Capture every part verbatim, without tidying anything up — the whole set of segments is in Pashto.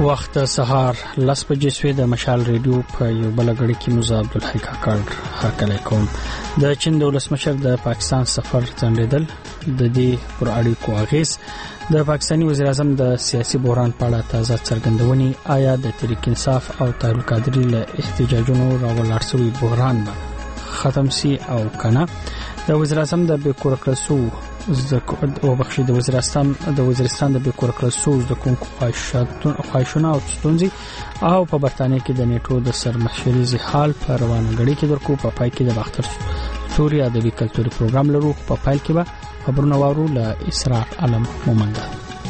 وخت سهار لس بجې سوې د مشال ریډیو په یو بل غړي کې موږ عبدالحی کاکړ هرکلی کوم. د چین د ولسمشر د پاکستان سفر ځنډېدل د دې پر اړیکو اغیز، د پاکستاني وزیر اعظم د سیاسي بحران په اړه تازه څرګندونې، آیا د تحریک انصاف او طاهر القادری له احتجاجونو راولاړ شوی بحران به ختم سي او کنه، د وزیر اعظم د بیکورکلسو او بخښي د وزیرستان د وزیرستان د بیکورکلسو د کومکو خواهشونه او ستونزې او په برتانیې کې د نیټو د سرمشري حال په روانه غړي کې درکو. په پای کې د باختر سوري ادبي کلتوري پروګرام لرو. په پایل کې به خبرونه وارو له اسرار علم مومنده.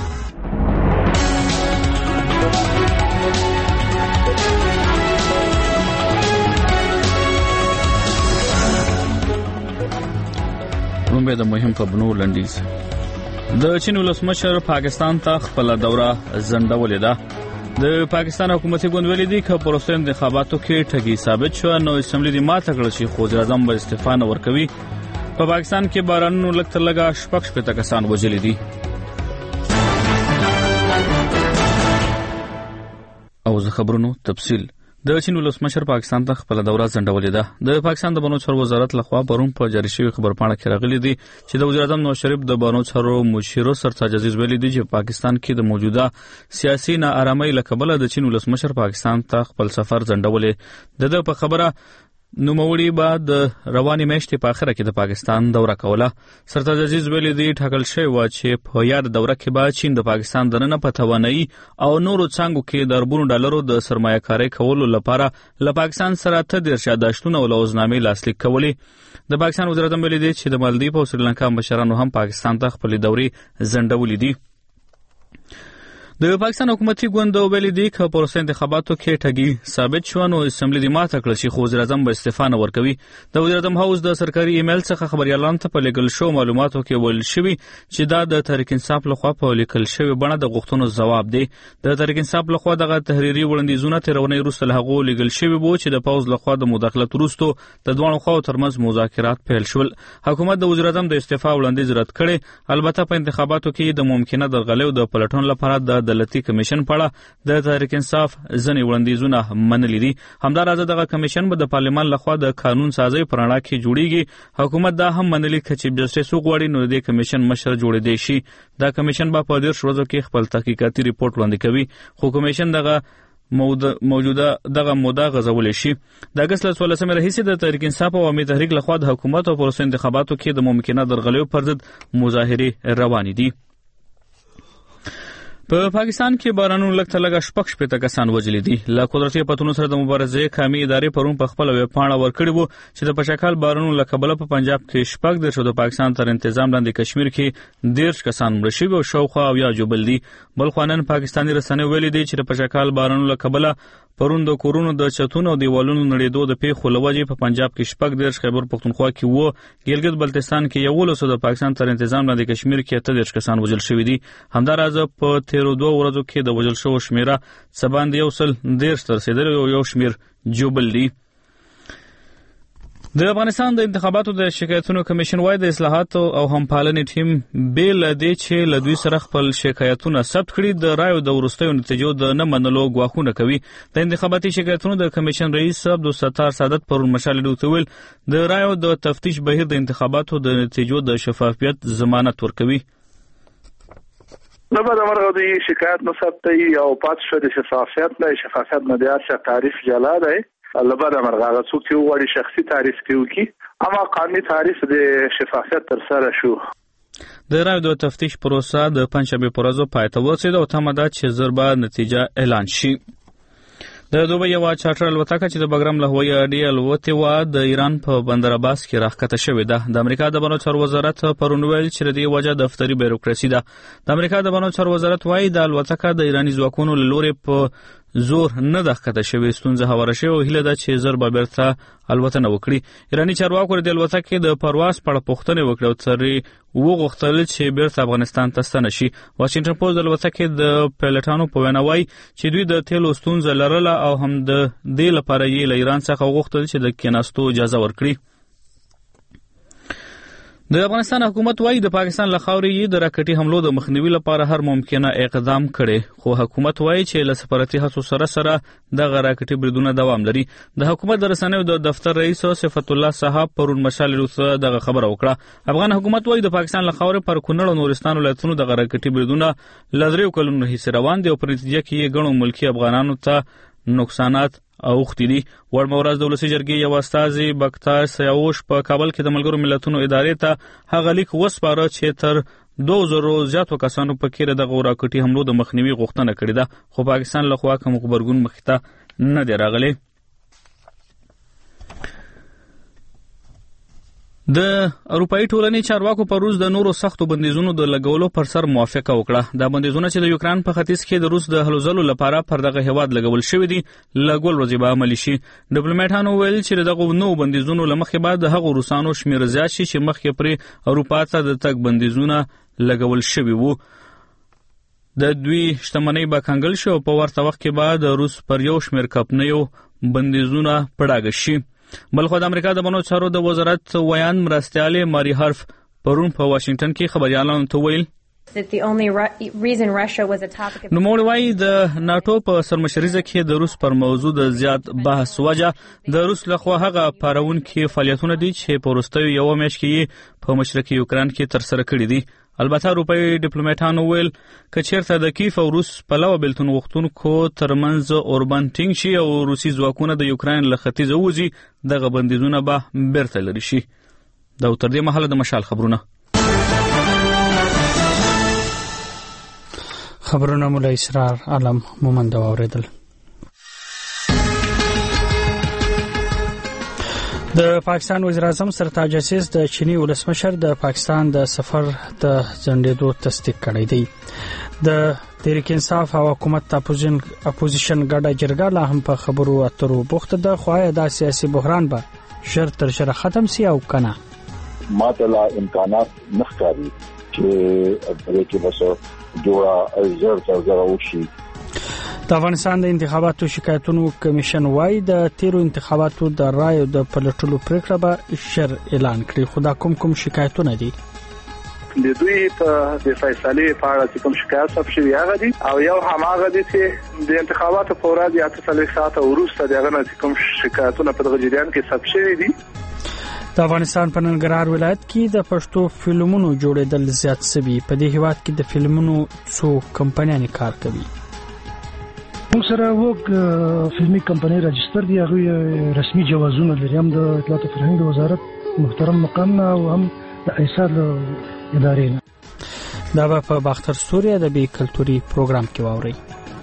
رومبه د مهم خبرونو لنډیز. د چین ولسمشر پاکستان ته خپل دوره ځنډولې ده. د پاکستان حکومتي ګوند ویلي دی چې په وروستیو انتخاباتو کې ټګي ثابت شو، نو اسمبلی دی ماته کړل شي خو وزیر اعظم به استعفا نه ورکوي. په پاکستان کې بارانونو لږ تر لږه شپږ شپېته کسان وژلي دي. او زه خبرونو تفصیل. د چین ولسمشر پاکستان ته خپل دوره ځنډولې ده. د پاکستان د بانو چارو وزارت لخوا پرون په جاری شوی خبرپاڼه کې راغلي دي چې د وزیر اعظم نواز شریف د بانو چارو مشیر سرتاج عزیز ویلي دي چې پاکستان کې د موجوده سیاسي ناارامۍ له کبله د چین ولسمشر پاکستان ته خپل سفر ځنډولې ده. په خبره نوموړي به د رواني میاشتې په اخره کې د پاکستان دوره کوله. سرتاج عزیز ویلي دی ټاکل شوی و چې په یاد دوره کې به چین د پاکستان دننه په توانایي او نورو څانګو کې د اربونو ډالرو د سرمایه کارۍ کولو لپاره له پاکستان سره اته دېرش یاداشتونه او لوزنامې لاسلیک کولې. د پاکستان وزیر اعظم ویلي دی چې د مالدیپ او سریلانکا مشرانو هم پاکستان ته خپلې دورې ځنډولې دي. د پاکستان حکومتي ګوند ویلي دی چې په وروستیو انتخاباتو کې ټګي ثابت شو، نو اسمبلی دی ماته کړل شي خو وزیر اعظم به استعفا نه ورکوي. د وزیر اعظم هاوس د سرکاري ایمیل څخه خبريالانو ته په لیکل شو معلوماتو کې ویل شوی چې دا د تحریک انصاف لخوا په لیکل شوی بڼه د غوښتنو ځواب دی. د تحریک انصاف لخوا دغه تحریري وړاندیزونه تر ونې وروسته له هغه لیکل شوی وو چې د پوز لخوا د مداخلت وروسته د دوه خواو ترمنځ مذاکرات پیل شول. حکومت د وزیر اعظم د استعفا وړاندیز رد کړي، البته په انتخاباتو کې د ممکنه درغلیو د پلټون لپاره د عدالتي کمیشن پړه د تحریک انصاف ځنې وړاندیزونه منلي دي. همداراز دغه کمیشن به د پارلمان لخوا د قانون سازۍ په رڼا کې جوړیږي. حکومت دا هم منلي چې جسټیس وغواړي نو د کمیشن مشر جوړېدی شي. دا کمیشن به په دېرش ورځو کې خپل تحقیقاتي ریپورت وړاندې کوي، خو کمیشن دغه موجوده دغه موده غځولې شي. د اګست له څوارلسمې راهیسې د تحریک انصاف او عوامي تحریک لخوا د حکومت او پروسه انتخاباتو کې د ممکنه درغلیو پر ضد مظاهرې روانې دي. په پاکستان کې بارانونو لږ تر لږه شپږ شپېته کسان وژلي دي. له قدرتي آفتونو سره د مبارزې قامي ادارې پرون په خپله ویبپاڼه ورکړې وو چې د پشکال بارانونو له کبله په پنجاب کې شپږ دېرش او د پاکستان تر انتظام لاندې کشمیر کې دېرش کسان مړه شوي او شاوخوا اویا جوبل دي. بل خوا نن پاکستاني رسنیو ویلي دي چې د پشکال بارانونو له کبله پرون د کورونو د چتونو او دیوالونو نړېدو د پیښو له وجې په پنجاب کې شپږ دېرش، خیبر پښتونخوا کې اووه، ګلګت بلتستان کې یولس او د پاکستان تر انتظام لاندې کشمیر کې اته دېرش کسان وژل شوي دي. همداراز په تیرو دوه ورځو کې د وژل شوو شمیره څه باندې یو سل دېرش ته رسېدلی او یو شمیر جوبل دي. د افغانستان د انتخاباتو د شکایتونو کمیشن وايي د اصلاحاتو او همپالنې ټیم بې له دې چې له دوی سره خپل شکایتونه ثبت کړي د رایو د وروستیو نتیجو د نه منلو ګواښونه کوي. د انتخاباتي شکایتونو د کمیشن رئیس عبدالستار سعادت پرون مشال ډیو ته ویل د رایو د تفتیش بهیر د انتخاباتو د نتیجو د شفافیت ضمانت ورکوي. نه بعد امر غوډي شکایت نه ثبتي او پات شو د شفافیت نه شفافیت نه د اصل تعریف جلا دی. الله بعد امر غاغه څوک چې وړي شخصي تعریف کوي اما قانوني تعریف د شفافیت تر سره شو. د رایو د تفتیش پروسه د پنځشنبه پر ورځ پای ته ورسېده او تمه ده چې زر به نتیجه اعلان شي. د دوبۍ یوه چارټر الوتکه چې د بګرام له هوایي اډې الوتې وه د ایران په بندر عباس کې راښکته شوې ده. د امریکا د بانو چارو وزارت پرون ویل چې د دې وجه دفتري بیروکراسي ده. د امریکا د بانو چارو وزارت وایي د الوتکه د ایراني ځواکونو له لورې په زور نه ده ښکته شوې، ستونزه هواره شوې او هیله ده چې زر به بیرته الوتنه وکړي. ایراني چارواکو د الوتکې د پرواز په اړه پوښتنې وکړې او ترې وغوښتل چې بیرته افغانستان ته ستنه شي. واشنګټن پوسټ د الوتکې د پیلوټانو په وینا وایي چې دوی د تیلو ستونزه لرله او هم د دې لپاره یې له ایران څخه وغوښتل چې د کېناستو اجازه ورکړي. د افغانستان حکومت وايي د پاکستان له خاورې د راکټي حملو د مخنیوي لپاره هر ممکنه اقدام کړي، خو حکومت وايي چې له سفارتي هڅو سره سره د راکټي بریدونه دوام لري. د حکومت د رسنیو د دفتر رئیس صفت الله صاحب پرون مشال روسه دغه خبره وکړه. افغان حکومت وايي د پاکستان له خاورې پر کونړ او نورستان ولایتونو د راکټي بریدونه لدریو کلونو هیڅ روان دي او په نتیجه کې یې ګڼو ملکی افغانانو ته نقصانات اوختي دي. وړمه ورځ د ولسي جرګې یو استازي بختار سیاوش په کابل کې د ملګرو ملتونو ادارې ته هغه لیک وسپاره چې تر دوه زره زیاتو کسانو په کې د راکټي حملو د مخنیوي غوښتنه کړې ده، خو پاکستان له خوا کوم خبرګون مخته نه دی راغلی. د اروپאי ټولنې چارواکو په روس د نورو سختو بندیزونو د لګولو پر سر موافقه وکړه. دا بندیزونه چې د یوکران په ختیځ کې د روس د هلو ځلو لپاره پر دغه هیواد لګول شوي دي لګول ورځې به عملي شي. ډیپلوماټانو ویل چې دغه نوو بندیزونو له مخې بعد د هغو روسانو شمېر زیات شي چې مخکې پرې اروپا ته د تګ بندیزونه لګول شوي وو. د دوی شتمنۍ به کنګل شي او په ورته وخت کې به د روس پر یو شمېر کمپنیو بندیزونه پړاګه شي. بلخو د امریکا د بنو چارو د وزارت ویان مرستیالې ماری هارف پرون په واشنگټن کې خبريالانو ته ویل نوموړی وایي د ناتو په سرمشریزه کې د روس پر موضوع د زیات بحث وجه د روس لخوا هغه پارونکي فعالیتونه دي چې په وروستیو یوه میاشت کې په مشرقي یوکران کې ترسره کړي دي. البته اروپאי ډیپلوماټانو ویل که چیرته د کیف او روس پلوه بېلتون غوښتونکو ترمنځ اوربان ټینګ شي او روسي ځواکونه د یوکران له ختیځه وځي دغه بندیزونه به بیرته لرې شي. دا تر دې مهاله د مشال خبرونه خبرونه مولا اسرار عالم مومند واوریدل. د پاکستان وزیر اعظم سرتاج عزیز د چینی ولسمشر د پاکستان د سفر د ځنډېدو تصدیق کړی دی. د تحریک انصاف او حکومت اپوزیشن ګډه جرګه لا هم په خبرو اترو بوخت ده، خو دا سیاسي بحران به شر تر شر ختم سي او کنه. ماته امکانات نخکاری چې په کې بس جوړه زر تر زر وشي. د افغانستان د انتخاباتو شکایتونو کمیشن وايي د تیرو انتخاباتو د رایو د پلټلو پریکړه به شر اعلان کړي، خو دا کوم کوم شکایتونه دي؟ د دوی په د فیصلې په اړه کوم شکایت ثبت شوی هغه دي او یو هماغه دي چې د انتخاباتو په ورځ یا اته څلوېښت ساعته وروسته دغه نه کوم شکایتونه په دغه جریان کې ثبت شوی دي. د افغانستان په ننګرهار ولایت کې د پښتو فلمونو جوړېدل زیات سوي. په دې هیواد کې د فلمونو څو کمپنیانې کار کوي. موږ سره وګ فلمي کمپنۍ راجستر دي، هغه رسمي جوازونه لري، هم د اطلاعات او فرهنګ وزارت محترم مقام نه او هم د ایثار ادارې نه. دا به په باختر سوري ادبي کلتوري پروګرام کې واوري.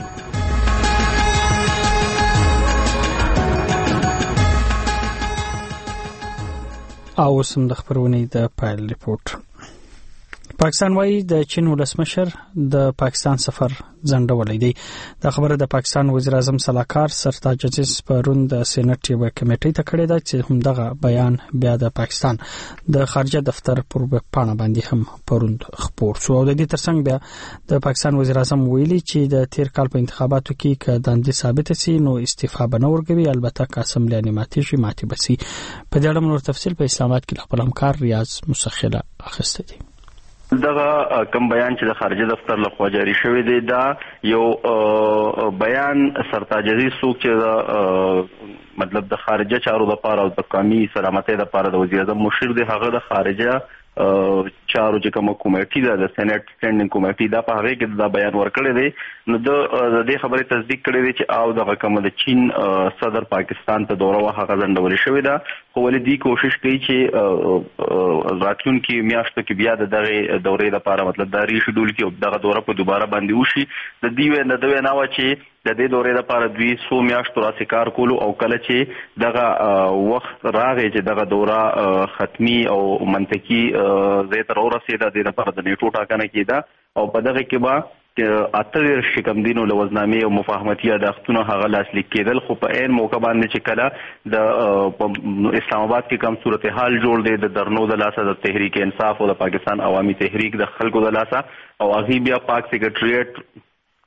او سم د خبرونې د پایل ریپورت. پاکستان وايي د چین ولسمشر د پاکستان سفر ځنډولې دی. دا خبره د پاکستان وزیر اعظم سلاکار سرتاج عزیز پرون د سېنات یو کمیټې ته کړې ده چې هم دغه بیان بیا د پاکستان د خارجه دفتر پر پاڼه باندې هم پرون خبر شو. او د دې ترڅنګ بیا د پاکستان وزیر اعظم ویلي چې د تیر کال په انتخاباتو کې ک دندې ثابت سي نو استعفا به نه ورکوي، البته که اسمبلی ماتې شي ماتې بسي. په دې اړه نور تفصیل په اسلام آباد کې خپل همکار ریاض مسخله اخیسته دي. دغه کم بیان چې د خارجه دفتر لخوا جاری شوی دی دا یو بیان سرتاج عزیز څوک چې مطلب د خارجه چارو لپاره او د قومي سلامتۍ لپاره د وزیر اعظم مشیر دی، هغه د خارجه چارو چې کومه کمیټه ده د سېنات سټینډینګ کمیټه دا په هغه کې دا بیان ورکړی دی. نو د دې خبرې تصدیق کړی دی چې او دغه کوم د چین صدر پاکستان ته دوره وه هغه ځنډول شوې ده، خو ولې دوی کوشش کوي چې راتلونکي میاشتو کې بیا د دغه دورې لپاره مطلب دا ریشډول کړي دغه دوره په دوباره باندې وشي. د دې د دوی نه و چې د دې دورې لپاره دوی څو میاشتو راځي کار کولو او کله چې دغه وخت راغی چې دغه دوره ختمي او منطقي زه تر ورسېده د لپاره د نیټو ټاکنه کېده او په دغه کې به اته شکم دینو لوزنامې او مفاهمتي یادښتونه هغه لاسلیک کېدل، خو په عین موقع باندې چې کله د اسلام آباد کې کوم صورتحال جوړ دی د درنو د لاسه د تحریک انصاف او د پاکستان عوامي تحریک د خلکو د لاسه او هغه بیا پاک سیکریټریټ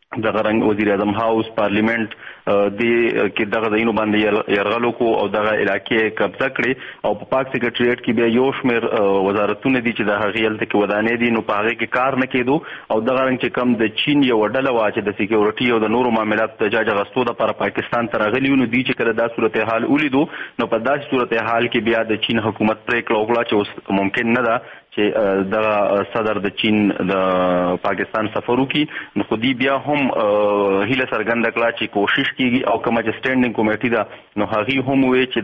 د غرنګ وزیر اعظم هاوس پارلیمنت د کې دغه دینو باندې يرغلو کو او دغه علاقې قبضه کړي او په پاک سیکریټریټ کې بیا یو شمېر وزارتونه دي چې د هغې هلته کې ودانې دي نو په هغې کې کار نه کېدو او دغه رنګ چې کم د چین یو ډله وه چې د سیکیورټي او د نورو معاملاتو د جاج اخیستو دپاره پاکستان ته راغلي وو نو دوی چې کله دا صورتحال ولیدو نو په داسې صورتحال کې بیا د چین حکومت پرېکړه وکړه چې اوس ممکن نه ده چې دغه صدر د چین د پاکستان سفر وکړي نو خو دوی بیا هم هیله څرګنده کړه چې کوشش کیږي او کومه چې سټینډینګ کمیټي ده نو هغې هم وویل چې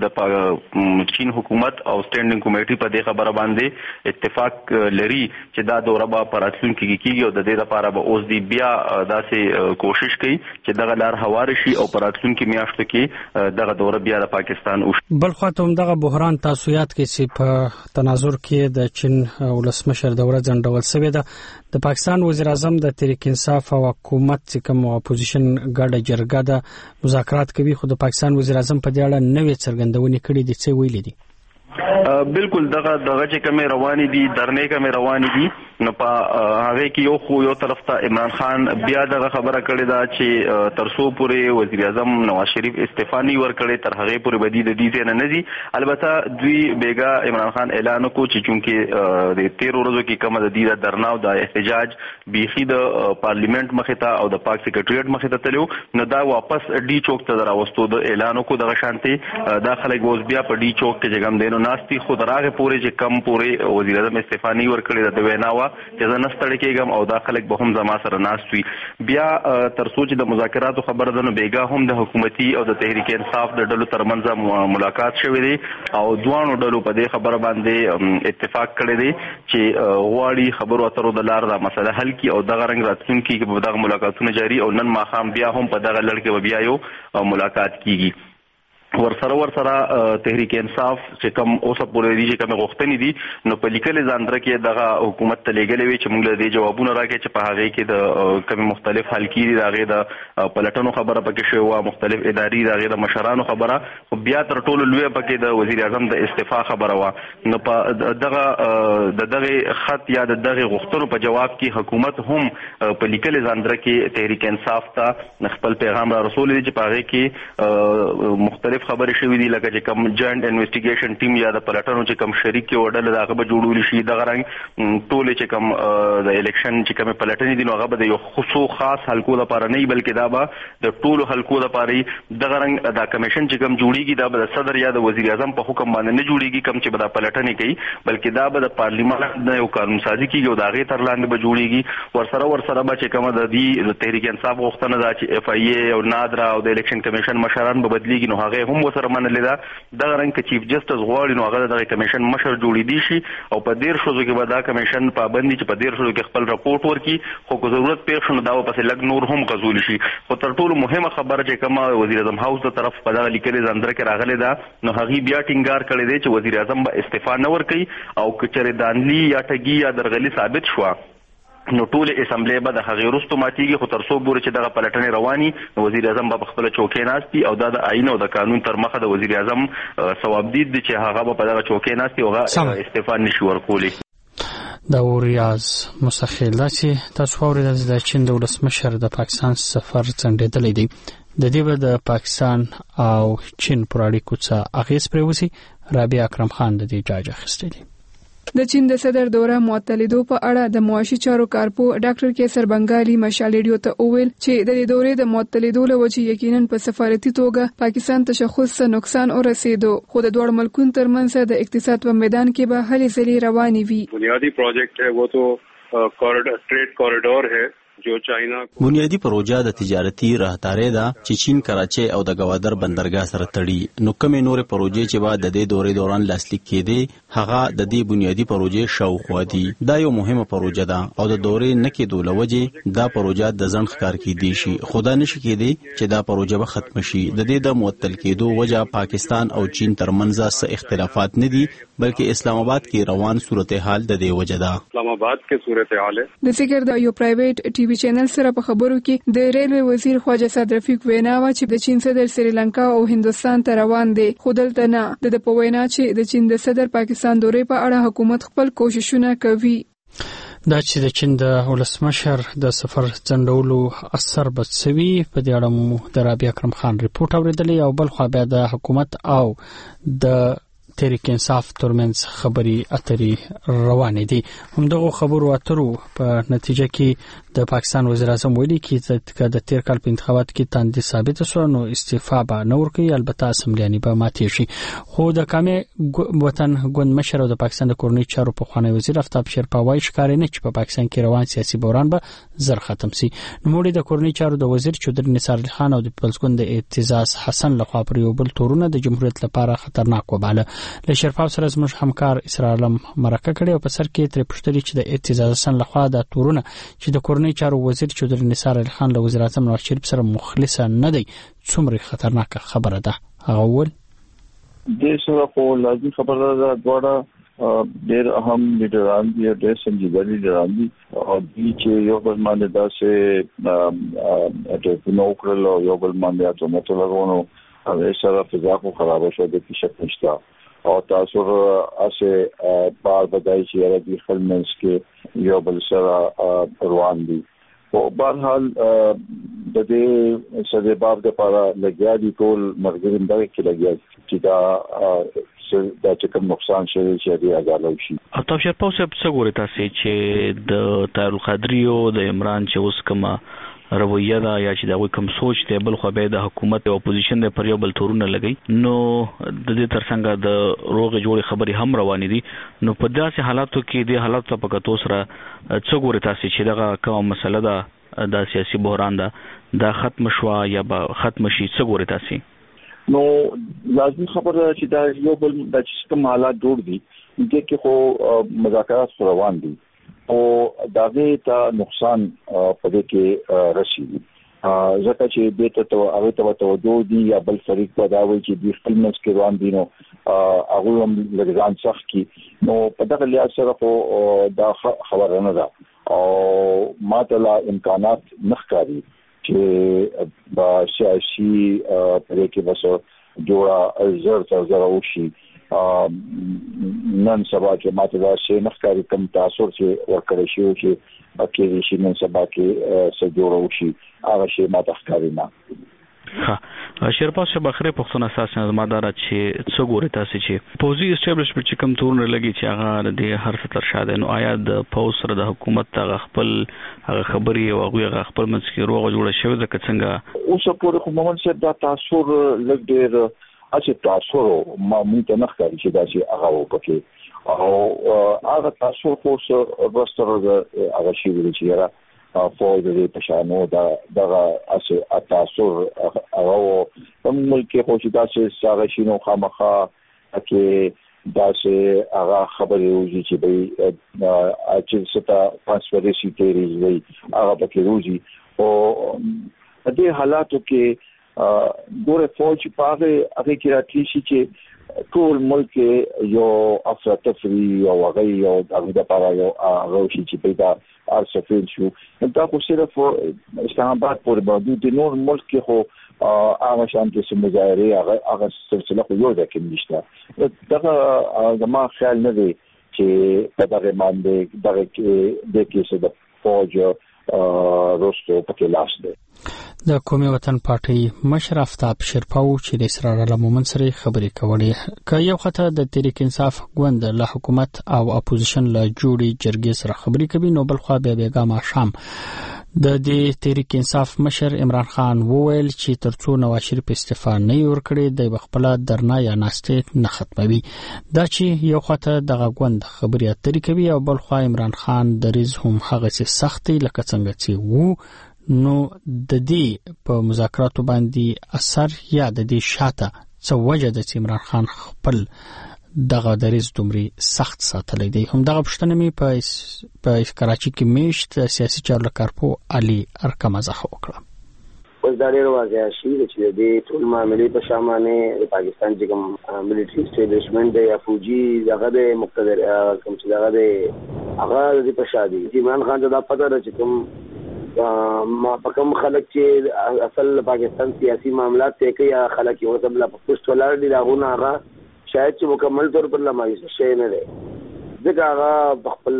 د چین حکومت او سټینډینګ کمیټي په دې خبره باندې اتفاق لري چې دا دوره به په راتلونکي کې کیږي او د دې لپاره به اوس دوی بیا داسې کوشش کوي چې دغه لار هواره شي او په راتلونکي میاشتو کې دغه دوره بیا د پاکستان وشي. بل خوا ته همدغه بحران تاسو یاد کړئ چې په تناظر کې د چین ولسمشر دوره ځنډول شوې ده د پاکستان وزیر اعظم د تحریک انصاف او حکومت چې کوم اپوزیشن ګډه جرګه ده مذاکرات کوي خو د پاکستان وزیر اعظم په دې اړه نوې څرګندونې کړې دي څه ویلي دي؟ بالکل دغه دغه چې کومې روانې دي درنې کومې روانې دي نو په هغه کې یو خو یو طرف ته عمران خان بیا دغه خبره کړې ده چې ترسو پورې وزیر اعظم نواز شریف استعفا نه ورکړي تر هغه پورې بدی د دې نه نزي البته دوی بیګا عمران خان اعلان وکړ چې چونکه د تیر ورځو کې کومه د دې درنا او د احتجاج بيخي د پارلیمنت مخې ته او د پاک سیکریټریټ مخې ته تلو نو دا واپس ډي چوک ته راوستو د اعلان وکړ دغه شانتي دا خلک اوس بیا په ډي چوک کې جګم دینو ناشتي خو دراغه پورې چې کم پورې وزیر اعظم استعفا نه ورکړي د ویناوه چې زه نه ستړی کېږم او دا خلک به هم زما سره ناست وي بیا تر څو چې د مذاکراتو خبره ده نو بیګا هم د حکومتي او د تحریک انصاف د ډلو ترمنځ ملاقات شوې دي او دوانو ډلو په دې خبره باندې اتفاق کړی دی چې غواړي خبرو اترو د لار دا مسله حل کړي او دغه رنګ راتلونکي کې به دغه ملاقاتونه جاري او نن ماښام بیا هم په دغه لړ کې بیا یو ملاقات کیږي ورسره ورسره تحریک انصاف چې کوم اوسه پورې دي چې کوم غوښتنې دي نو په لیکل ځاندره کې دغه حکومت ته لېږلې وي چې موږ له دې جوابونه راکړي چې په هغه کې د کوم مختلف حل کېږي د هغې د پلټنو خبره پکې شوې وه مختلف اداري د هغې د مشرانو خبره خو بیا تر ټولو لویه پکې د وزیر اعظم د استعفا خبره وه نو په دغه د دغه خط یا د دغه غوښتنو په جواب کې حکومت هم په لیکل ځاندره کې تحریک انصاف ته خپل پیغام را رسولی دی چې په هغې کې مختلف خبرې شوې دي لکه چې کوم جاینټ انویسټیګیشن ټیم یا د پلټنو چې کوم شریک کې وډل دا هغه به جوړول شي دغه رنګ ټول چې کوم د الیکشن چې کوم پلټنې دي نو هغه به د یو خصوص خاص حلقو لپاره نه بلکې دا به د ټولو حلقو لپاره دغه رنګ دا کمیشن چې کوم جوړیږي دا به د صدر یا د وزیر اعظم په حکم باندې نه جوړیږي کوم چې به دا پلټنې کوي بلکې دا به د پارلیمان د یو قانون سازي کیږي او دا غي تر لاندې به جوړیږي ورسره ورسره به چې کوم د دې د تحریک انصاف غوښتنه ده چې اف ای ای او نادرا او د الیکشن کمیشن مشران به بدلیږي نو هغه هم وسره منلې ده دغه رنګ چې چیف جسټس غواړي نو هغه دغه کمیشن مشر جوړې دي شي او په ډیر شوزو کې به دا کمیشن پابندي چې په ډیر شوزو کې خپل راپورټ ورکړي خو کو ضرورت پېښ شنو دا په لګ نور هم غزول شي خو تر ټولو مهمه خبره چې کومه وزیر اعظم هاوس د طرف په دغه لیکلي ځندره کې راغلي ده نو هغه بیا ټینګار کړی دی چې وزیر اعظم به استعفا نه ورکړي او کچره دانلی یا ټګي یا درغلي ثابت شو نو ټول اسمبلی به د هغې وروسته ماتېږي خو تر څو پورې چې دغه پلټنې رواني نو وزیر اعظم به په خپله چوکۍ ناست او دا د آئین او د قانون تر مخه د وزیر اعظم ثوابدید دی چې هغه به په دغه چوکۍ ناست او هغه استعفا نشي ورکولی. دا ریاض مستخیل دا چې تاسو واورېدل د چین د ولسمشر د پاکستان سفر ځنډېدلی دی د دې به د پاکستان او چین پر اړیکو څه اغېز پرېوځي. رابعه اکرم خان د دې جاج اخیستی دی. د چین د صدر دوره معطلېدو په اړه د معاشي چارو کارپو ډاکټر کیسر بنگالي مشال ریډیو ته وویل چې د دې دورې د معطلېدو له وجې یقینا په سفارتي توګه پاکستان ته شخص نقصان ورسېدو خو د دوه ملکونو ترمنځ د اقتصاد په میدان کې به هلې ځلې روانې وي. بنیادی پروجیکٹ ہے وہ تو ٹریڈ کوریڈور ہے بنیادی پروژه د تجارتي راهدارۍ ده چې چین کراچۍ او د ګوادر بندرګاه سره تړي نو کومې نورې پروژې چې به د دې دورې دوران لاسلیک کېدې هغه د دې بنیادی پروژې شاوخوا دي. دا یو مهمه پروژه ده او د دورې نه کېدو له وجې دا پروژه د ځنډ ښکار کېدی شي خو دا نشي کېدی چې دا پروژه به ختم شي. د دې د معطل کېدو وجه پاکستان او چین ترمنځ څه اختلافات نه دي بلکې اسلام آباد کې روان صورتحال د دې وجه ده. اسلام آباد کې صورتحال د سیګر د یو پرایویټ ټي وي چینل سره په خبرو کې د ریلوي وزیر خواجه صاد رفیق وینا و چې د چین صدر سریلانکا او هندستان ته روان دي خو دلته نه د په وینا چې د چین د صدر پاکستان دورې په اړه حکومت خپل کوششونه کوي. دا چې د چین د ولسمشر د سفر ځنډولو اثر بڅوي په دې اړه مو د رابعه اکرم خان ریپورت اوریدلی او بل خو بیا د حکومت او د تحریک انصاف ترمنځ خبري اترې روانې دي. همدغه خبرو اترو په نتیجه کې د پاکستان وزیر اعظم ویلي چې د تیر کال په انتخاباتو کې تاندې ثابت شو نو استعفا به نه ورکوي، البته اسمبلیانې به ماتې شي. خو د کامې وطن ګوند مشر او د پاکستان د کورنۍ چارو پخوانی وزیر آفتاب شیرپا وایي ښکاري نه چې په پاکستان کې روان سیاسي بحران به زر ختم شي. نوموړي د کورنۍ چارو د وزیر چودري نثار علي خان او د پیپلز ګوند د اعتزاز حسن لخوا پر یو بل تورونه د جمهوریت لپاره خطرناک وباله. له شیرپا سره زموږ همکار اسرار علم مرکه کړې او په سر کې تر پښتري چې د اعتزاز حسن لخوا د تورونه چې د کورنۍ چارو وزیر چودري نثار علي خان له وزیر اعظم نواز شریف سره مخلص نه دی څومره خطرناک خبره ده. هغه ول د سره خو لازم خبره ده دواړه ډېر اهم لیډران دي، ډېر سنجیده لیډران دي او دې چې یو بل باندې داسې د نو کړلو یو بل باندې اتومات لګونو هغه سره فضا خو خراب شو د کې شک نشته او تاسو اسه بار بدای چې را دي خلمنس کې یو بل سره روان دي. په بهر حال د دې سبب د لپاره لګیا دي ټول مرګرین دغه کې لګیا چې دا دا چې کوم نقصان شي چې دی اجازه شي. آفتاب شیرپا صاحب څه ګوري تاسو چې د طاهر القادری او د عمران چې اوس کومه رویه دا یا چې دا کوم سوچ دی بل خو به د حکومت او اپوزیشن د پر یو بل تورونه لګي نو د دې ترڅنګ د روغ جوړ خبري هم روانې دي. نو په داسې حالاتو کې د حالات په کتو سره څه ګوري تاسو چې دا کوم مسله ده د سیاسي بحران ده دا ختم شو یا به ختم شي څه ګوري تاسو؟ نو لازم خبره چې دا یو بل د کوم حالات جوړ دي د کې خو مذاکرات روان دي او داغه ته نقصان په دې کې رسیدي ځکه چې به ته هغه ته توجه دي یا بل فریق په دا وایي چې د فلمز کې روان دي نو هغه هم لږان سخت کی نو په دغه لحاظ سره خو دا خبره نه ده او ماته امکانات نخکاری چې با سیاسي پرې کې وسو جوړه زر تر زر وشي نن سبا کې ماته دا شي نخکاری کم تاثیر چې ورکړی شي چې اکیری شي نن سبا کې څه جوړو شي هغه شی ماته ښکاري نه. ها شیرپا صاحب اخره پښتون اساس نه مادار چې څه ګوري تاسو چې پوزي اسټابلیشمنت چې کوم تورونه لګي چې هغه د هر څه تر شاده نو آیا د پوز سره د حکومت هغه خپل هغه خبري او هغه خپل منځ روغه جوړه شوی ځکه څنګه اوس په کوم مومنت چې دا تاثیر لګ ډیر اچھا تاثیر ما مونږ نه ښکاري چې دا چې هغه وکړي او هغه تاثیر خو څه ورستره هغه شی ویل چې را فوج دې پښانو دا دغه اصل تاثیر هغه هم ملک خو چې دا چې ساره شینو خامخا کې دا چې هغه خبرې وږي چې به چې ستا پاسپورتي تیریز وي هغه پکې وږي او دې حالاتو کې ګوره فوج په هغه هغه کې راځي چې ټول ملک یو افراطفری او هغه یو د لپاره یو هغه شي چې پیدا ارسفل شو دا خو صرف اسلام آباد پورې باندې د نور ملک خو هغه شان چې مظاهره هغه هغه سلسله خو یو ده کې نشته دا زما خیال نه دی چې دغه باندې دغه کې د کیسه د فوج روستو پکې لاس دی. د قومي وطن پارټي مشر آفتاب شیرپا چې د اسرار علم مومن سره خبرې کولې که یو خطه د تحریک انصاف ګوند له حکومت او اپوزیشن له جوړي جرګې سره خبرې کوي نو بل خو به بیګا ما شام د دې تحریک انصاف مشر عمران خان وویل چې ترڅو نواز شریف استعفا نه ورکړي د خپل درنا یا ناشته نه ختموي دا چې یو خطه د غوند خبرې اترې کوي او بل خو عمران خان د ریز هم هغه سختي لکه څنګه چې وو نو د دې په مذاکراتو باندې اثر یا د دې شاته څه وجه د عمران خان خپل دغه دریز دومره سخت ساتلې دی. هم دغه پښتنه می په په کراچي کې میشت سیاسي چارو کارپو علي ارکم ازخه وکړه. اوس دا ډېر واضح شي چې د ټول معاملې په شامانه د پاکستان چې کوم ملټری اسټابلیشمنت دی یا فوجي دغه د مقتدر کوم چې دغه د هغه د پښادي عمران خان دا پته را چې کوم ما پکم خلک چې اصل پاکستان سیاسي معاملات ته کوي یا خلک یو څه بل په پښتو ولر دي داغونه هغه شاید چې مکمل طور پر لمایي شي نه دی ځکه هغه خپل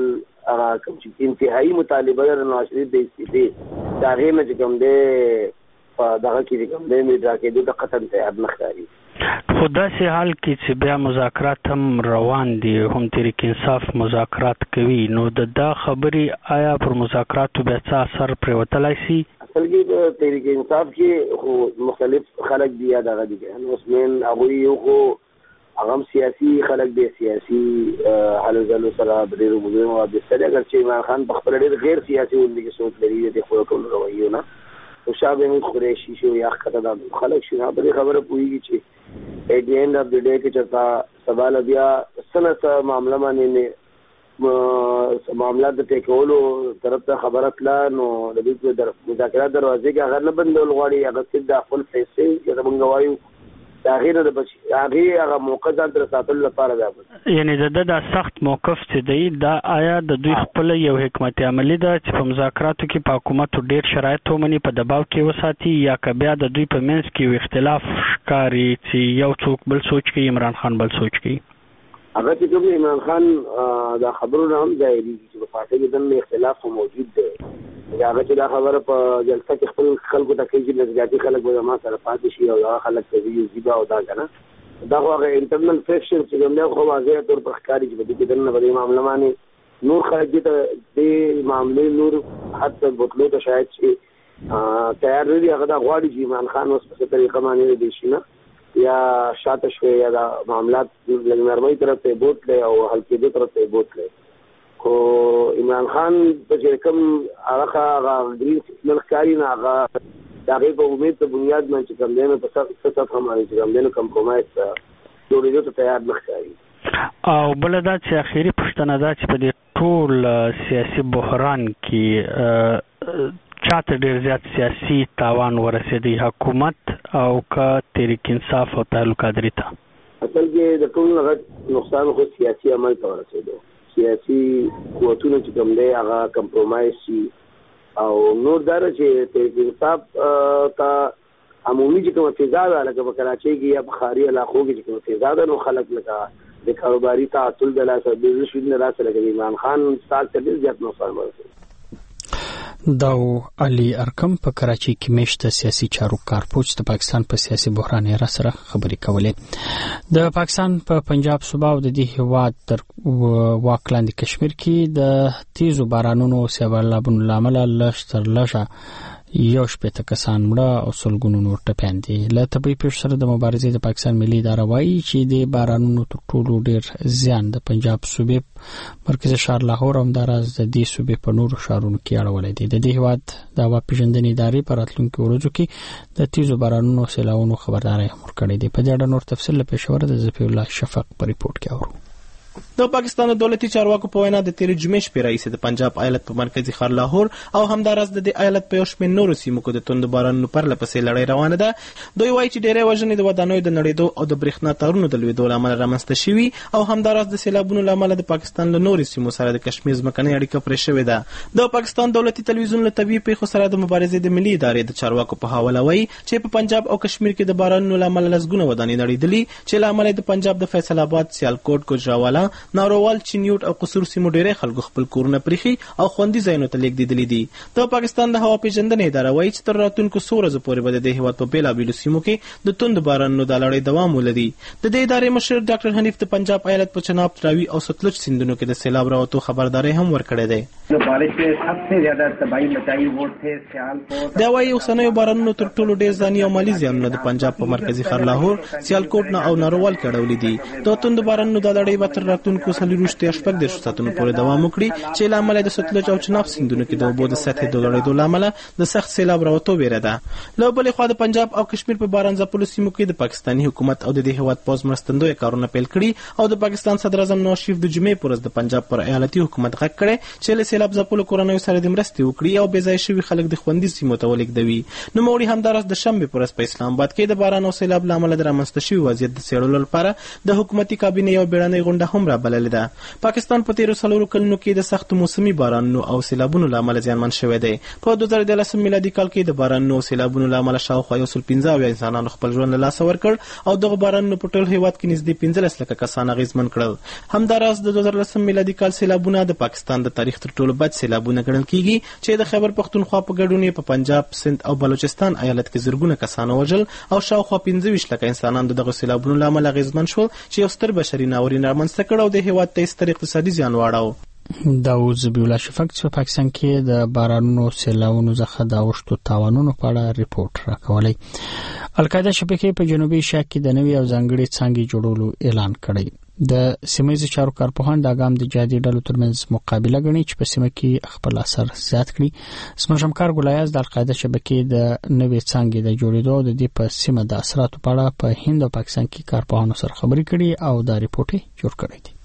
هغه کوم چې انتهایی مطالبه د نواز شریف د استعفا دا غي نه کوم دی په دغه کې کوم دی مې راکې د قطن ته نه ښکاري. خو داسې حال کې چې بیا مذاکرات هم روان دي، هم تحریک انصاف مذاکرات کوي، نو د دا خبرې آیا پر مذاکراتو بیا څه اثر پرېوتلی شي؟ اصل کې د تحریک انصاف کې خو مختلف خلک دي یا دغه دي، نو اوسمن هغوی یو خو هغه سیاسي خلک دي، سیاسي حلو ځلو سره ډېرو مجرمو وابسته دي، اگر چې عمران خان په خپله ډېر غیر سیاسي غوندې کې سوچ لري د خپلو ټولو رویو نه، او شاه محمود قریشي شو یا ښکته دا خلک شي په دې خبره پوهېږي چې ایٹ دی اینڈ آف دی ډے کې چېرته سبا له بیا څه نه څه معامله باندې معاملات د ټیکولو طرف ته خبره تله، نو د دوی د مذاکرات دروازې کې هغه نه بندول غواړي، هغه صرف د خپل پیسې یا موږ وایو د هغې نه د بچ هغې هغه موقع ځان ته ساتلو لپاره دا یعنې د ده دا سخت موقف چې دی دا آیا د دوی خپله یو حکمت عملي ده چې په مذاکراتو کې په حکومت ډېر شرایط ومني، په دباو کې وساتي، یا که بیا د دوی په منځ کې یو اختلاف ښکاري چې یو څوک بل سوچ کوي، عمران خان بل سوچ کوي؟ هغه چې کوم عمران خان دا خبرونه هم ظاهرېږي چې په پارټۍ کې دننه اختلاف خو موجود دی، هغه چې دا خبره په جلسه کې خپل خلکو ته کوي چې نظریاتي خلک به زما سره پاتې شي او هغه خلک ته وي زیبا او دا که نه دا خو هغه انټرنل فریکشن چې کوم دی خو واضح طور پر ښکاري چې په دې کې دننه په دې معامله باندې نور خلک دې ته دې معاملې نور حد ته بوتلو ته شاید چې تیار نه دي، هغه دا غواړي چې عمران خان اوس په څه طریقه باندې دی شي نه یا شاته شوی یا دا معاملات لږ نرمۍ طرف ته بوتلی او حل کېدو طرف ته بوتلی، خو عمران خان په چې کوم هغه هغه ګرین سیګنل ښکاري نه هغه د هغې په امید په بنیاد باندې چې کوم دی نو په څه سطحه باندې چې کوم دی نو کمپرومایز ته جوړېدو ته تیار نه ښکاري. او بله دا چې اخري پوښتنه ده چې په دې ټول سیاسي بحران کې چاته ډېر زیات سیاسي تاوان ورسېدی، حکومت او که تحریک انصاف او تعلق قادري ته؟ اصل کې د ټول غټ نقصان خو سیاسي عمل ته ورسېدو، سیاسي قوتونه چې کوم دی هغه کمپرومایز شي، او نور دا چې تحریک انصاف ته عمومي چې کومه فضا ده لکه په کراچۍ کې یا په ښاري علاقو کې چې کومه فضا ده، نو خلک لکه د کاروباري تعطل د لاسه د رشوت نه راسه لکه عمران خان سال ته ډېر زیات نقصان ورسېد. دا علي ارکم په کراچۍ کې میشته سیاسي چارو کارپوچ د پاکستان په سیاسي بحران را سره خبرې کولې. د پاکستان په پا پنجاب صوبه او د دې هیواد تر واک لاندې کشمیر کې د تیزو بارانونو او سیلابونو له امله لږ تر لږه یو شپېته کسان مړه او سلګونو نور ټپیان دي. له طبیعي پیښو سره د مبارزې د پاکستان ملي اداره وایي چې د بارانونو تر ټولو ډېر زیان د پنجاب صوبې مرکزي ښار لاهور او همداراز د دې صوبې په نورو ښارونو کې اړولی دی. د دې هیواد د هوا پېژندنې ادارې په راتلونکو ورځو کې د تیزو بارانونو او سیلابونو خبرداری هم ورکړی دی. په دې اړه نور تفصیل له پېښوره د ظفیر الله شفق په ریپورټ کې اورو. د پاکستان دولتي چارواکو په وینا د تیرې جمعې شپې راهیسې د پنجاب ایالت په مرکزي ښار لاهور او همداراز د دې ایالت په یو شمېر نورو سیمو کې د توندو بارانونو پرله پسې لړۍ روانه ده. دوی وایي چې ډېری وژنې د ودانیو د نړېدو او د برېښنا تارونو د لوېدو له امله رامنځته شوي او همداراز د سیلابونو له امله د پاکستان له نورو سیمو سره د کشمیر ځمکنۍ اړیکه پرې شوې ده. د پاکستان دولتي تلویزیون له طبیعي پیښو سره د مبارزې د ملي ادارې د چارواکو په حواله وایي چې په پنجاب او کشمیر کې د بارانونو له امله لسګونه ودانۍ نړېدلي چې له امله د پنجاب د فیصل آباد، سیالکوټ، ګوجراوالا، نارووال، چینیوټ او قصور سیمو ډېری خلکو خپل کورونه پریښي او خوندي ځایونو ته لیږدېدلي دي. د پاکستان د هوا پېژندنې اداره وایي چې تر راتلونکو څو ورځو پورې به د دې هېواد په بېلابېلو سیمو کې د توندو بارانونو دا لړۍ دوام ولري. د دې ادارې مشر ډاکټر حنیف د پنجاب ایالت په چناب، تراوي او ستلج سیندونو کې د سیلاب راوتو خبرداری هم ورکړی دی. دا وایي اوسنیو بارانونو تر ټولو ډېر ځاني او مالي زیانونه د پنجاب په مرکزي ښار لاهور، سیالکوټ نه او نارووال کې اړولي دي. د توندو بارانونو دا لړۍ به تر راتلونکو څلوېښتو یا شپږ دېرشو ساعتونو پورې دوام وکړي چې له امله د ستلج او چناب سیندونو کې د اوبو د سطحې د لوړېدو له امله د سخت سیلاب راوتو ویره ده. له بلې خوا د پنجاب او کشمیر په باران ځپلو سیمو کې د پاکستاني حکومت او د دې هېواد پوځ مرستندویه کارونه پیل کړي او د پاکستان صدر اعظم نواز شریف د جمعې په ورځ د پنجاب پر ایالتي حکومت غږ کړی چې له سیلاب ځپلو کورنیو سره د مرستې وکړي او بې ځایه شوي خلک د خوندي سیمو ته ولېږدوي. نوموړي همداراز د شنبې په ورځ په اسلام آباد کې د باران او سیلاب له امله د رامنځته شوي وضعیت د څېړلو لپاره د حکومتي کابینې یوه بیړنۍ غونډه هم را بللې ده. پاکستان په تیرو څلورو کلونو کې د سختو موسمي بارانونو او سیلابونو له امله زیانمن شوی دی. په دوه زره دولسم میلادي کال کې د بارانونو او سیلابونو له امله شاوخوا یو سل پنځه اویا انسانانو خپل ژوند له لاسه ورکړ او دغه بارانونو په ټول هیواد کې نږدې پنځلس لکه کسان اغېزمن کړل. همداراز د دوه زره لسم میلادي کال سیلابونه د پاکستان د تاریخ تر ټولو بد سیلابونه ګڼل کیږي چې د خیبر پښتونخوا په ګډون په پنجاب، سند او بلوچستان ایالت کې زرګونه کسان وژل او شاوخوا پنځه ویشت لکه انسانان دغه سیلابونو له امله اغېزمن شول چې یو ستر بشري ناورین رامنځته کړ او د هیواد ته ستر اقتصادي زیان واړاوه. داود زبیح الله شفق په پاکستان کې د بارانونو سیلابونو څخه د اوښتو تاوانونو په اړه ریپورت راکولی. القاعده شبکې په جنوبي ایشیا کې د نوي او ځانګړي څانګې جوړولو اعلان کړی. د سیمه‌ییزو چارو کارپوهان د اقام د جهادي ډلو ترمنځ مقابله غني چې په سیمه کې خپل اثر زیات کړي. زموږ همکار ګلایاز د القاعده شبکې د نوې څانګې د جوړېدو د دې په سیمه د اثراتو په اړه په هند او پاکستان کې کارپوهانو سره خبرې کړي او دا ریپورت جوړ کړی دی.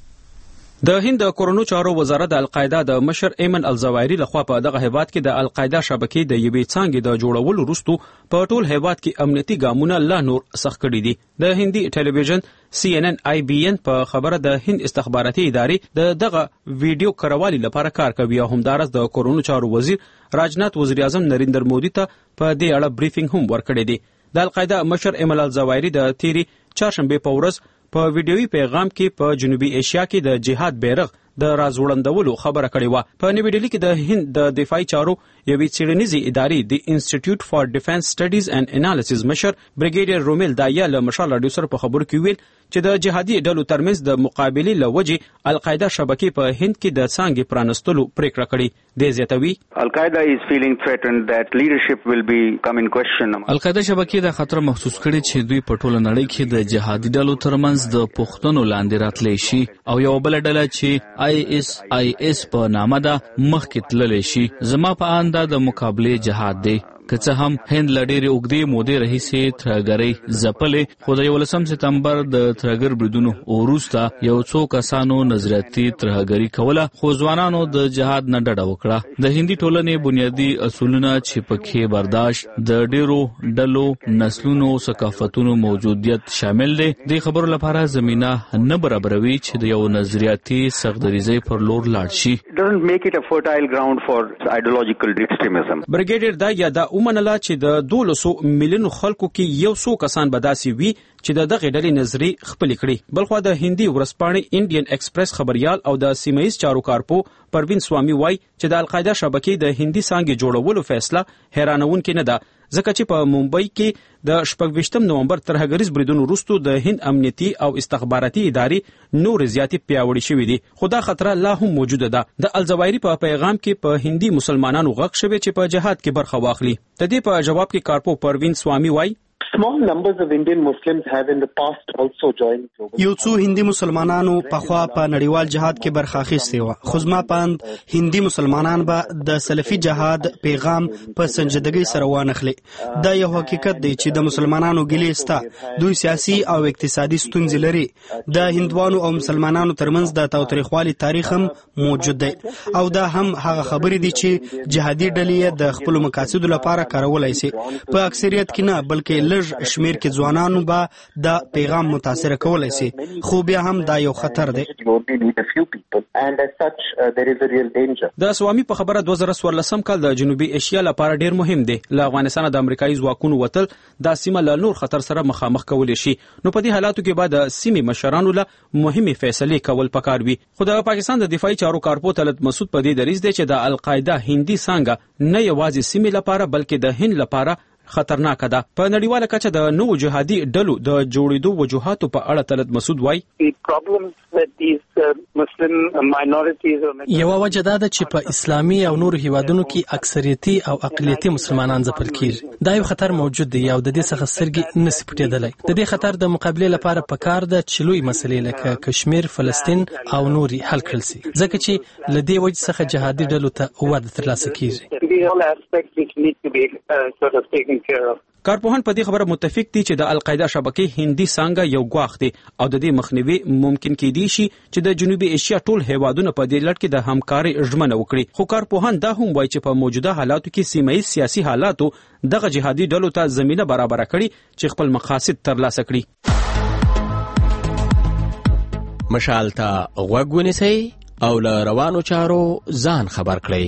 د هند د کورونو چارو وزارت د القاعده د مشر ایمن الزوایری لخوا په دغه هیواد کې د القاعده شبکې د یوې څانګې د جوړولو وروسته په ټول هیواد کې امنیتي ګامونه لا نور سخت کړي دي. د هندي ټلویزیون سی ان ان آی بی ان په خبره د هند استخباراتي ادارې د دغه ویډیو کاروالي لپاره کار کوي او همدارس د کورونو چارو وزیر راجنات وزیر اعظم نریندر مودي ته په دې اړه بریفینګ هم ورکړی دی. د القاعده مشر ایمن الزوایری د تیری چهارشنبه په ورځ په ویډیوي پیغام کې په جنوبي ایشیا کې د جهاد بیرغ د رازوړندولو خبره کړې و. په نوې ډیلي کې د هند د دفاعي چارو یوې څېړنیزې ادارې د انسټیټیوټ فار ډیفنس سټډیز اینڈ انالیسز مشر بریګیډیر رومیل دایا له مشال راډیو سره په خبرو کې ویل چې د جهادي ډلو ترمنځ د مقابلې لوجې القاعده شبکې په هند کې د څانګې پرانستلو پریکړه کړې. د زیاتوي القاعده is feeling threatened that leadership will be come in question. القاعده شبکې د خطر محسوس کړي چې دوی په ټوله نړۍ کې د جهادي ډلو ترمنځ د پښتنو لاندې راتلی شي او یو بل ډله چې آی ایس آی ایس په نامه ده مخکې تللی شي. زما په اند دا د مقابلې جهاد دی. که څه هم هند له ډېرې اوږدې مودې راهیسې ترهګرۍ ځپلې خو د یولسم سپتمبر د ترهګر بریدونو وروسته یو څو کسانو نظریاتي ترهګري کوله خو ځوانانو د جهاد نه ډډه وکړه. د هندي ټولنې بنیادي اصولونه چې پکې برداشت د ډېرو ډلو نسلونو ثقافتونو موجودیت شامل دی د خبرو لپاره زمينه نه برابروي چې د یو نظریاتي سختدریزۍ پر لور لاړ شي. doesn't make it a fertile ground for ideological extremism. بریګیډیر دا یا دا ومنله چې د دولسو میلیونو خلکو کې یو څو کسان به داسې وي چې د دغه ډلې نظری خپل کړي. بلخو د هندي ورځپاڼې انډین ایکسپریس خبريال او د سیمه‌ییز چارو کارپو پروین سوامي وایي چې د القاعده شبکې د هندي څانګې جوړولو فیصله حیرانونکې نه ده ځکه چې په ممبئی کې د شپږویشتم نومبر ترهګریز بریدونو وروسته د هند امنیتي او استخباراتي ادارې نور زیاتې پیاوړې شوې دي خو دا خطر لا هم موجوده ده. د الزوایری په پیغام کې په هندي مسلمانانو غږ شوی چې په جهاد کې برخه واخلي. د دې په جواب کې کارپو پروین سوامي وایي Small numbers of Indian Muslims have in the past also joined global. یو څو هندي مسلمانانو په خوا په نړیوال جهاد کې برخه اخیستې و خو زما پاند هندي مسلمانان به د سلفي جهاد پیغام په سنجیدګۍ سره وانخلي. دا یو حقیقت دی چې د مسلمانانو ګلیستا دوی سیاسي او اقتصادي ستونزې لري. د هندوانو او مسلمانانو ترمنځ د تاوتریخوالي تاریخ هم موجود دی او دا هم هغه خبرې دي چې جهادي ډلې د خپل مقاصدو لپاره کارولای شي. په اکثریت کې نه بلکې لږ شمیر کې ځوانانو به دا پیغام متاثر کولای شي خو بیا هم دا یو خطر دی. د سوامي په خبره دوه زره څوارلسم کال د جنوبي ایشیا لپاره ډیر مهم دی. له افغانستان د امریکایي ځواکونو وتل د سیمه له نور خطر سره مخامخ کول شي. نو په دې حالاتو کې به د سیمې مشرانو له مهمه فیصله کول پکار وي. خو د پاکستان د دفاعي چارو کارپو طلعت مسعود په دې دریځ دی چې د القاعده هندي څانګه نه یوازې سیمې لپاره بلکې د هند لپاره خطرناک ده. په نړیواله کچه د نوو جهادي ډلو د جوړېدو وجوهاتو په اړه طلعت مسعود وایي یوه وجه دا ده چې په اسلامي او نورو هیوادونو کې اکثریتي او اقلیتي مسلمانان ځپل کیږي. دا یو خطر موجود دی او د دې څخه سترګې نشي پټېدلی. د دې خطر د مقابلې لپاره پکار ده چې لوی مسلې لکه کشمیر، فلسطین او نوري حل کړل شي ځکه چې له دې وجې څخه جهادي ډلو ته وده ترلاسه کیږي. کارپوهان په دې خبره متفق دي چې د القاعده شبکې هندي څانګه یو ګواښ دی او د دې مخنیوي ممکن کېدی شي چې د جنوبي ایشیا ټول هیوادونه په دې لړ کې د همکارۍ ژمنه وکړي. خو کارپوهان دا هم وایي چې په موجوده حالاتو کې سیمه‌ییز سیاسي حالاتو دغه جهادي ډلو ته زمینه برابر کړي چې خپل مقاصد ترلاسه کړي. مشال ته غوږ ونیسئ او له روانو چارو ځان خبر کړئ.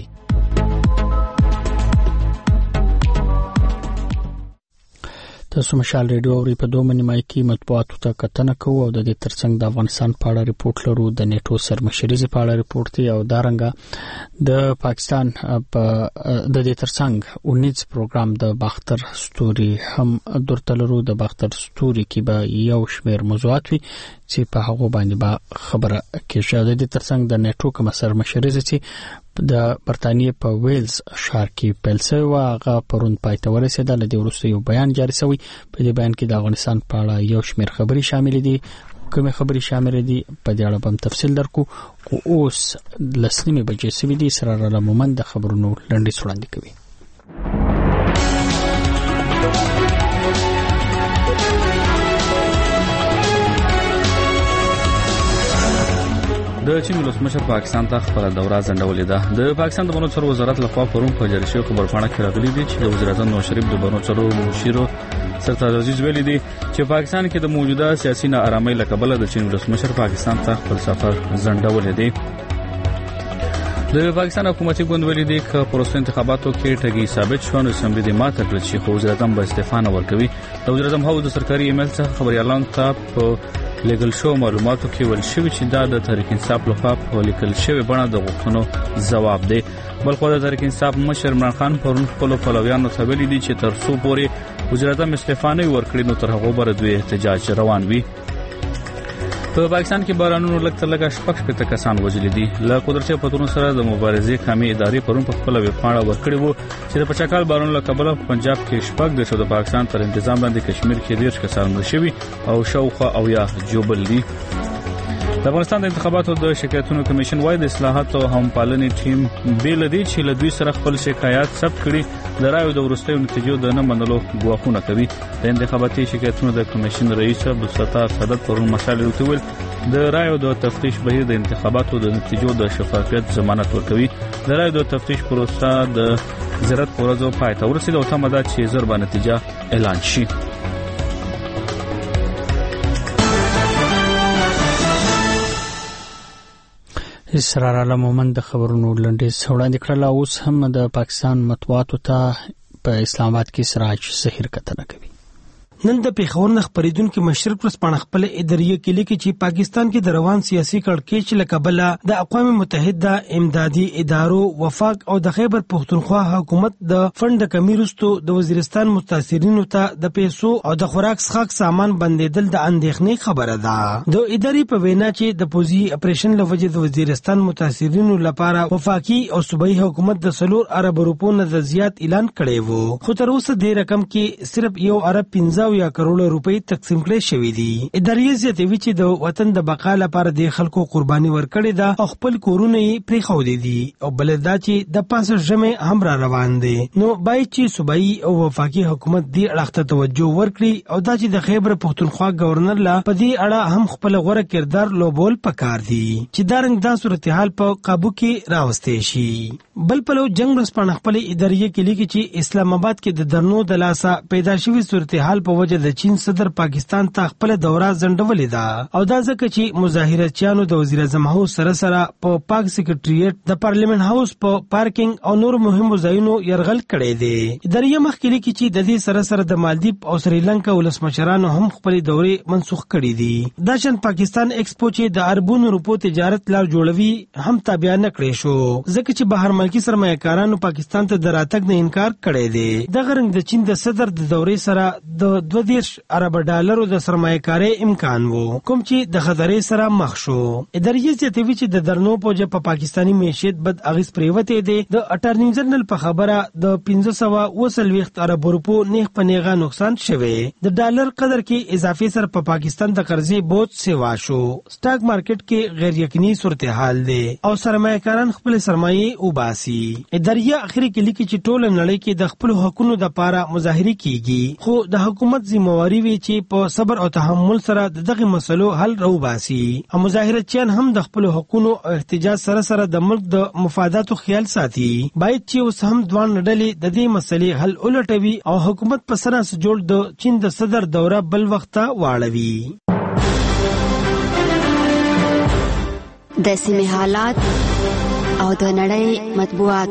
تاسو مشال ریډیو اوري په دوه نیمه کې مطبوعاتو ته کتنه کوو او د دې ترڅنګ د افغانستان په اړه ریپورت لرو، د نیټو سرمشري په اړه ریپورت دی او دارنګه د پاکستان په د دې ترڅنګ اونیز پروګرام د باختر ستوري هم درته لرو. د باختر ستوري کې به یو شمېر موضوعات وي چې په هغه باندې به خبره کېږي. د دې ترڅنګ د نیټو کوم سرمشري چې د برتانیې په ویلز ښار کې پیل شوی و هغه پرون پای ته ورسېده. له دې وروسته یو بیان جاری شوی. په دې بیان کې د افغانستان په اړه یو شمېر خبرې شامل دي. کومې خبرې شامل دي په دې اړه به تفصیل درکو. خو اوس لسنیمې بجې شوي دي. سرار الله مومند د خبرونو لنډیز وړاندې کوي. د چین ولسمشر پاکستان ته خپل دوره ځنډولې ده. د پاکستان د بنو چارو وزارت لخوا پرون په جاری شوی خبرپاڼه کې راغلي دي چې د وزیر اعظم نواز شریف د بنو چارو مشیر سرتاج عزیز ویلي دي چې پاکستان کې د موجوده سیاسي ناارامۍ له کبله د چین ولسمشر پاکستان ته خپل سفر ځنډولې دی. د پاکستان حکومتي ګوند ویلي دي چې پروسه انتخاباتو کې ټګي ثابت شو نو اسمبلی د ماته کړل چې وزیر اعظم به استعفا نه ورکوي. د وزیر اعظم هاوس د سرکاري ایمیل څخه خبريالان ته په لیګل شو معلوماتو کې ول شوی چې دا د تحریک انصاف لخوا په لیکل شوی بڼه د غوښتنو ځواب دی. بلخو د تحریک انصاف مشر عمران خان پرون خپل پلویانو ته ویلي دي چې تر څو پورې وزیر اعظم استعفا نه ورکړي نو تر هغه بر دوی احتجاج روان وي. په پاکستان کې بارانونو لږ تر لږه شپږ شپږ کسان وژل دي. له قدرتي پتونو سره د مبارزې کمی ادارې پرون په خپل ویبپاڼه ورکړی وو چې د پچاکال بارانونو له کبله په پنجاب کې شپږ د شو د پاکستان تر انتظام لاندې کشمیر کې ډیر کسان مړ شوي او شاوخوا او یا جوبل دي. د افغانستان د انتخاباتو د شکایتونو کمیشن وايي د اصلاحات او همپالنې ټیم بیل دی چې له دوی سره خپل شکایات ثبت کړي. د رایو د وروستیو نتیجو د نه منلو ګواښونه کوي. د انتخاباتي شکایتونو د کمیشن رئیس عبدالستار سعادت پرون مشال ویل د رایو د تفتیش بهیر د انتخاباتو د نتیجو د شفافیت ضمانت ورکوي. د رایو د تفتیش پروسه د زیات پروژو پای ته ورسېده او تمه ده چې زر به نتیجه اعلان شي. سرار الله مومند د خبرونو لنډیز وړاندې کړل. اوس هم د پاکستان مطبوعاتو ته په اسلام آباد کې سراج ظهیر کتنه کوي. نن د پیښور نه خبرېدونکو مشرق ورځپاڼه خپل اداریه کې لیکي چې پاکستان کې د روان سیاسي کړکېچ له کبله د اقوام متحده امدادي ادارو وفاق او د خیبر پختونخوا حکومت د فند کمی وروسته د وزیرستان متاثرینو ته د پیسو او د خوراک څښاک سامان بندیدل د اندېښنې خبره ده. د ادارې په وینا چې د پوزي اپریشن لوجه د وزیرستان متاثرینو لپاره وفاقي او صوبایي حکومت د سلور ارب روپو نه زیات اعلان کړی وو، خو تر اوسه د رقم کې صرف یو ارب پنځه یا کروڑ روپۍ تقسیم کړي شوې دي. ادارې زیاتوي چې د وطن د بقا لپاره د خلکو قرباني ورکړې ده او خپل کورونه یې پرېښودي دي او بل دا چې د پاسه ژمه هم را روان دي. نو باید چې صوبایي او وفاقي حکومت دې اړخ ته توجه ورکړي او دا چې د خیبر پختونخوا گورنر لا په دې اړه هم خپل غوړه کردار لوبول پکار دي چې دا رنګ دا صورتحال په قابو کې راوستي شي. بل په لو جنگ رسپانه خپل ادارې کې لیکي چې اسلام آباد کې د درنو د لاسه پیدا شوی صورتحال په وجه د چین صدر پاکستان ته خپل دوره ځنډولې ده او دا ځکه چې مظاهرچیانو د وزیر اعظم هاوس سره سره په پاک سیکریټریټ د پارلیمنت هاوس په پارکینګ او نور مهمو ځایونو یرغل کړی دی. ادارې مخکې لیکي چې د دې سره سره د مالدیپ او سریلانکا ولسمشرانو هم خپل دورې منسوخ کړې دي. دا شان پاکستان ایکسپو چې د اربونو روپو تجارت لار جوړوي هم تابع نه کړی شو ځکه چې بهر ملکی سرمایه‌کارانو پاکستان ته د راتګ نه انکار کړی دی. دغه رنګ د چین د صدر د دورې سره د دوه دیرش ارب ډالرو د سرمایه‌کاري امکان وو کوم چې د خطرې سره مخ شو. ادارې زیاتوي چې د درنو پوجا په پاکستانی معیشت بد اغیز پریوته دي. د اټارنی جنرال په خبره د پنځه سوه وسلويخت ارب روپو نیغ په نیغه نقصان شوه. د ډالر قدر کې اضافي سره په پاکستان د قرضې بوج سیوا شو. سٹاک مارکیټ کې غیر یقیني صورتحال دی او سرمایه‌کاران خپل سرمایه وباسي. ادارې اخري کې لیکي چې ټول نړۍ کې د خپل حقوقو د لپاره مظاهره کیږي خو د حکومت ذمہواری وی چې په صبر او تحمل سره دغه مسلو حل راوباسي. او مظاهرچیان هم د خپل حقوقو او احتجاج سره سره د ملک د مفاداتو خیال ساتي. باید چې اوس هم دوان ډلې د دې مسلې حل ولټوي او حکومت په سره جوړ د چین د صدر دوره بل وخت واړوي. د سیمې حالات او د نړۍ مطبوعات.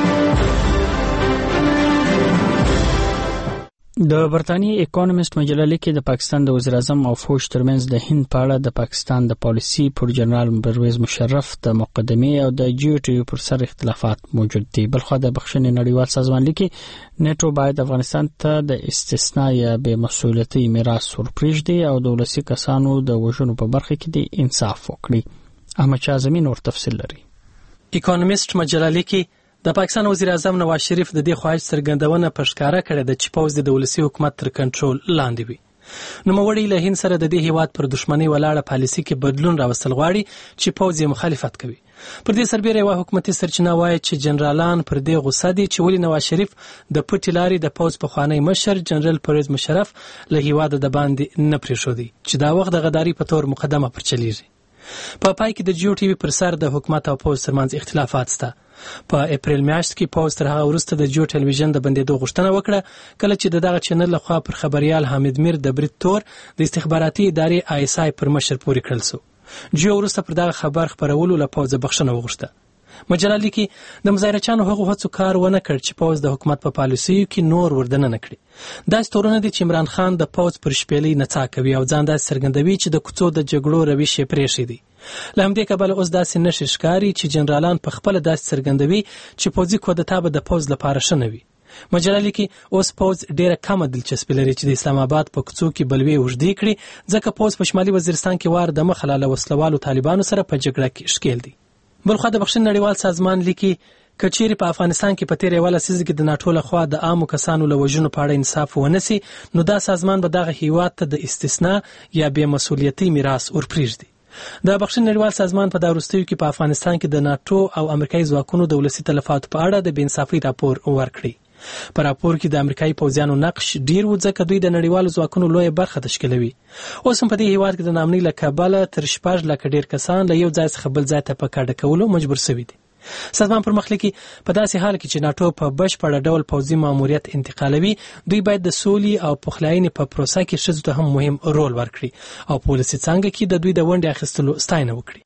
د برتانیې اکونومیست مجله لیکي د پاکستان د وزیر اعظم او فوج ترمنځ د هند په اړه د پاکستان د پالیسي پر جنرال پرویز مشرف د مقدمې او د جیو ټي پر سر اختلافات موجود دي. بلخو د بخښنې نړیوال سازمان لیکي نیټو باید افغانستان ته د استثناء یا بې مسؤلیتي میراث ورپرېږدي او د ولسي کسانو د وژنو په برخه کې د انصاف وکړي. احمد شاه زمین ور تفصیل لري. اکونومیست مجله لیکي د پاکستان وزیر اعظم نواز شریف د دې خواهش څرګندونه په ښکاره کړې ده چې پوځ د ولسي حکومت تر کنټرول لاندې وي. نوموړی له هند سره د دې هیواد پر دښمنۍ ولاړه پالیسي کې بدلون راوستل غواړي چې پوځ یې مخالفت کوي. پر دې سربېره یوه حکومتي سرچینه وایي چې جنرالان پر دې غوسه دي چې ولې نواز شریف د پټې لارې د پوځ پخوانی مشر جنرال پرویز مشرف له هیواده د باندې نه پرېښودی چې دا وخت د غداري په تور مقدمه پر چلیږي. په پای کې د جیو ټي وي پر سر د حکومت او پوځ ترمنځ اختلافات شته. په اپریل میاشت کې پوځ تر هغه وروسته د جیو ټلویزیون د بندېدو غوښتنه وکړه کله چې دغه چینل لخوا پر خبريال حامد میر د برید تور د استخباراتي ادارې آی اس آی پر مشر پورې کړل شو. جیو وروسته پر دغه خبر خبرولو له پوځ بخښنه وغوښته. مجله لیکي د مظاهرچیانو هغو هڅو کار ونه کړ چې پوځ د حکومت په پالیسیو کې نور وردنه نه کړي. دا ستورونه دي چې عمران خان د پوځ پر شپېلۍ نڅا کوي او ځان داسې څرګندوي چې د کوڅو د جګړو روش یې پرېښی دی. له همدې کبله اوس داسې نښې ښکاري چې جنرالان په خپله داسې څرګندوي چې پوځي کودتا به د پوځ لپاره ښه نه وي. مجله لیکي اوس پوځ ډېره کمه دلچسپي لري چې د اسلام آباد په کوڅو کې بلوې اوږدې کړي ځکه پوځ په شمالي وزیرستان کې وار د مخه له وسلوالو طالبانو سره په جګړه کې ښکېل دی. بلخوا د بخښنې نړیوال سازمان لیکي که چیرې په افغانستان کې په تېره یوه لسیزه کې د ناټو لخوا د عامو کسانو له وژنو په اړه انصاف ونه سي نو دا سازمان به دغه هیواد ته د استثناء یا بې مسؤلیتۍ میراث ورپرېږدي. د بخښنې نړیوال سازمان په دا وروستیو کې په افغانستان کې د ناټو او امریکایي ځواکونو د ولسي تلفاتو په اړه د بې انصافۍ راپور ورکړی. په راپور کې د امریکایي پوځیانو نقش ډیر و ځکه دوی د نړیوالو ځواکونو لویه برخه تشکیلوي. اوس هم په دې هیواد کې د ناامنۍ له کبله تر شپږ لکه ډیر کسان له یو ځای څخه بل ځای ته په کډه کولو مجبور شوي دي. سازمان پر مخ لیکي په داسې حال کې چې ناټو په بشپړه ډول پوځي ماموریت انتقالوي دوی باید د سولې او پخلاینې په پروسه کې ښځو ته هم مهم رول ورکړي او په ولسي څانګه کې د دوی د ونډې اخیستلو ستاینه وکړي.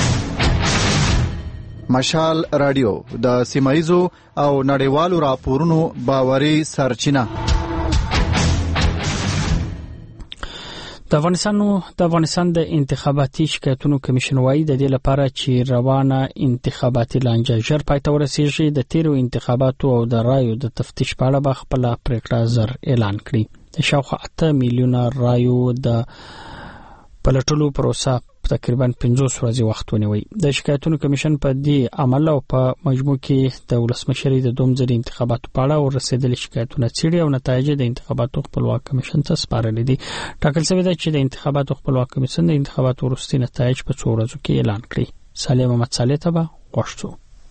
مشال رادیو د سیمایزو او نړیوالو راپورونو باوري سرچینه. د افغانستان د افغانستان د انتخاباتي شکایتونو کمیشن وايي د دې لپاره چې روانه انتخاباتي لانجه ژر پای ته ورسیږي د تیرو انتخاباتو او د رایو د تفتیش په اړه به خپل پریکړه زر اعلان کړي. د شاوخوا اته میلیونه رایو د پلټلو پروسه تقریبا پنځوس ورځې وخت ونیوي. د شکایتونو کمیشن په دې عمل او په مجموع کې د ولسمشرۍ د دوم ځل انتخاباتو په اړه ورسېدلي شکایتونه څېړي او نتایج د انتخاباتو خپلواک کمیشن ته سپارلي دي. ټاکل شوی دی چې د انتخاباتو خپلواک کمیشن د انتخاباتو وروستي نتایج په څو ورځو کې اعلان کړي. سالم محمد صالح ته به غوښتو.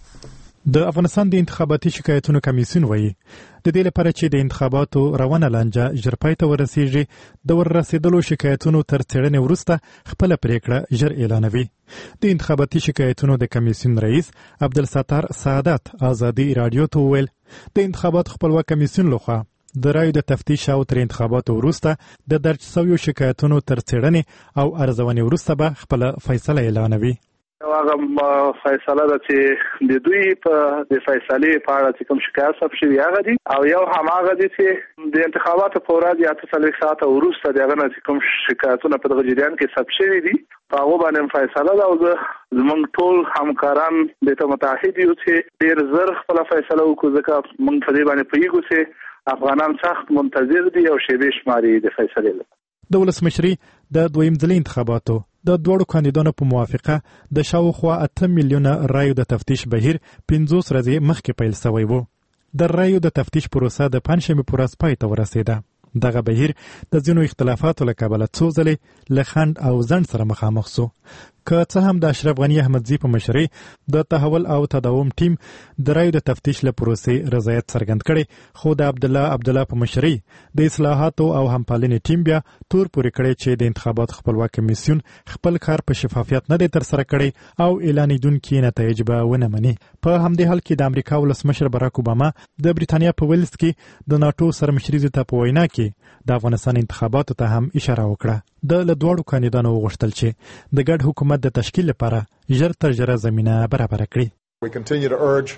د افغانستان د انتخاباتي شکایتونو کمیسیون وایي د دې لپاره چې د انتخاباتو روانه لانجه ژر پای ته ورسیږي د ورسېدلو شکایتونو تر څېړنې وروسته خپل پریکړه ژر اعلانوي. د انتخاباتي شکایتونو د کمیسیون رئیس عبدالستار سعادت ازادي رادیو ته وویل د انتخاباتو خپلواک کمیسیون لخوا د رایو د تفتیش او تر انتخاباتو وروسته د درج شویو شکایتونو تر څېړنې او ارزونې وروسته به خپل فیصله اعلانوي. هغه فیصله ده چې د دوی په د فیصلې په اړه چې کوم شکایت ثبت شوی هغه دي او یو هم هغه دي چې د انتخاباتو په ورځ یا اته څلوېښت ساعته وروسته دغه نه کوم شکایتونه په دغه جریان کې ثبت شوي دي په هغه باندې فیصله ده او زموږ ټول همکاران د ته متحد یو چې ډېر زر خپل فیصله وکړو ځکه موږ په دې باندې پوهیږو چې افغانان سخت منتظر دي او شیبې شماري د فیصلې لپاره. د ولسمشرۍ د دویم ځل انتخاباتو د دوړو کاندیدانو په موافقه د شاوخوا اته میلیونه رایو د تفتیش بهیر پنځوس ورځې مخکې پیل شوی و. د رایو د تفتیش پروسه د پنځشنبې په ورځ پای ته ورسېده. دغه بهیر د ځینو اختلافاتو له کبله څو ځلې له خنډ او ځنډ سره مخامخ شو. که څه هم د اشرف غني احمدزي په مشرۍ د تحول او تداوم ټیم د رایو د تفتیش له پروسې رضایت څرګند کړي خو د عبد الله عبد الله په مشرۍ د اصلاحاتو او همپالنې ټیم بیا تور پورې کړي چې د انتخاباتو خپلواک کمیسیون خپل کار په شفافیت نه دی ترسره کړی او اعلانیدونکي نتایج به ونه مني. په همدې حال کې د امریکا ولسمشر باراک اوباما د بریتانیا په ویلز کې د ناټو سرمشري ته په وینا کې د افغانستان انتخاباتو ته هم اشاره وکړه. د له دواړو کاندیدانو وغوښتل چې د ګډ حکومت د تشکیل لپاره ژر تر ژره زمینه برابره کړي.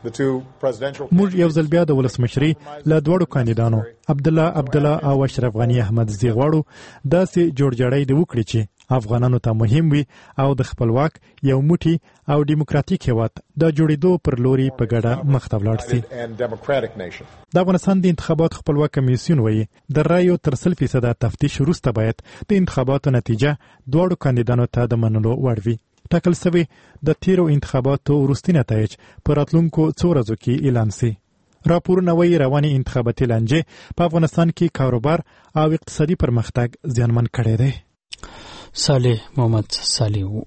موږ یو ځل بیا د ولسمشرۍ له دواړو کاندیدانو عبدالله عبدالله او اشرف غني احمد زی غواړو داسې جوړجاړی د وکړي چې افغانانو ته مهم وي او د خپلواک یو موټی او دیموکراتیک هیواد د جوړېدو پر لوري په ګډه مخ ته ولاړ سي. د افغانستان د انتخابات خپلواک کمیسیون وایي د رایو تر سل فیصده تفتیش وروسته باید د انتخاباتو نتیجه دواړو کاندیدانو ته د منلو وړ وي. ټاکل سوی د تیرو انتخاباتو وروستي نتایج په راتلونکو څو ورځو کې اعلان سي. راپورونه وایي رواني انتخاباتي لانجې په افغانستان کې کاروبار او اقتصادي پرمختګ زیانمن کړی دی. صالح محمد صالح.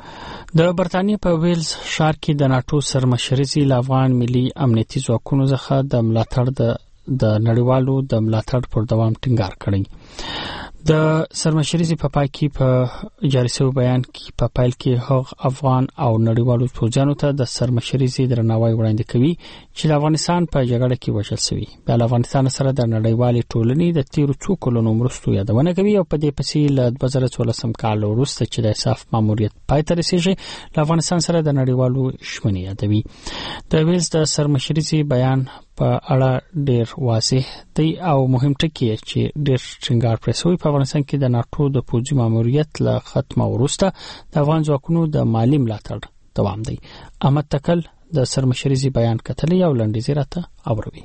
د برتانیې په ویلز ښار کې د ناتو سرمشري له افغان ملي امنیتي ځواکونو څخه د ملاتړ د د نړیوالو د ملاتړ پر دوام ټینګار کړی. د سرمشري په پای کې په جاری شوی بیان کې په پایل کې هغه افغان او نړیوالو پوځیانو ته د سرمشري درناوی وړاندې کوي چې د افغانستان په جګړه کې وژل شوی. د افغانستان سره د نړیوالې ټولنې د تیرو څو کلونو مرستو یادونه کوي او په دې پسې له دوه زره څوارلسم کال وروسته چې د اساف ماموریت پای ته رسیږي له افغانستان سره د نړیوالو شمنې یادوي. د ویلز د سرمشري بیان په اړه ډیر واضح دی او مهم ټکی چې ډیر ټینګار پرسوي په افغانستان کې د ناتو د پوځي ماموریت له ختمه وروسته د افغان ځواکونو د مالی ملاتړ دوام دی. احمد تکل د سرمشري بیان کتلی او لنډیز راته اوروي.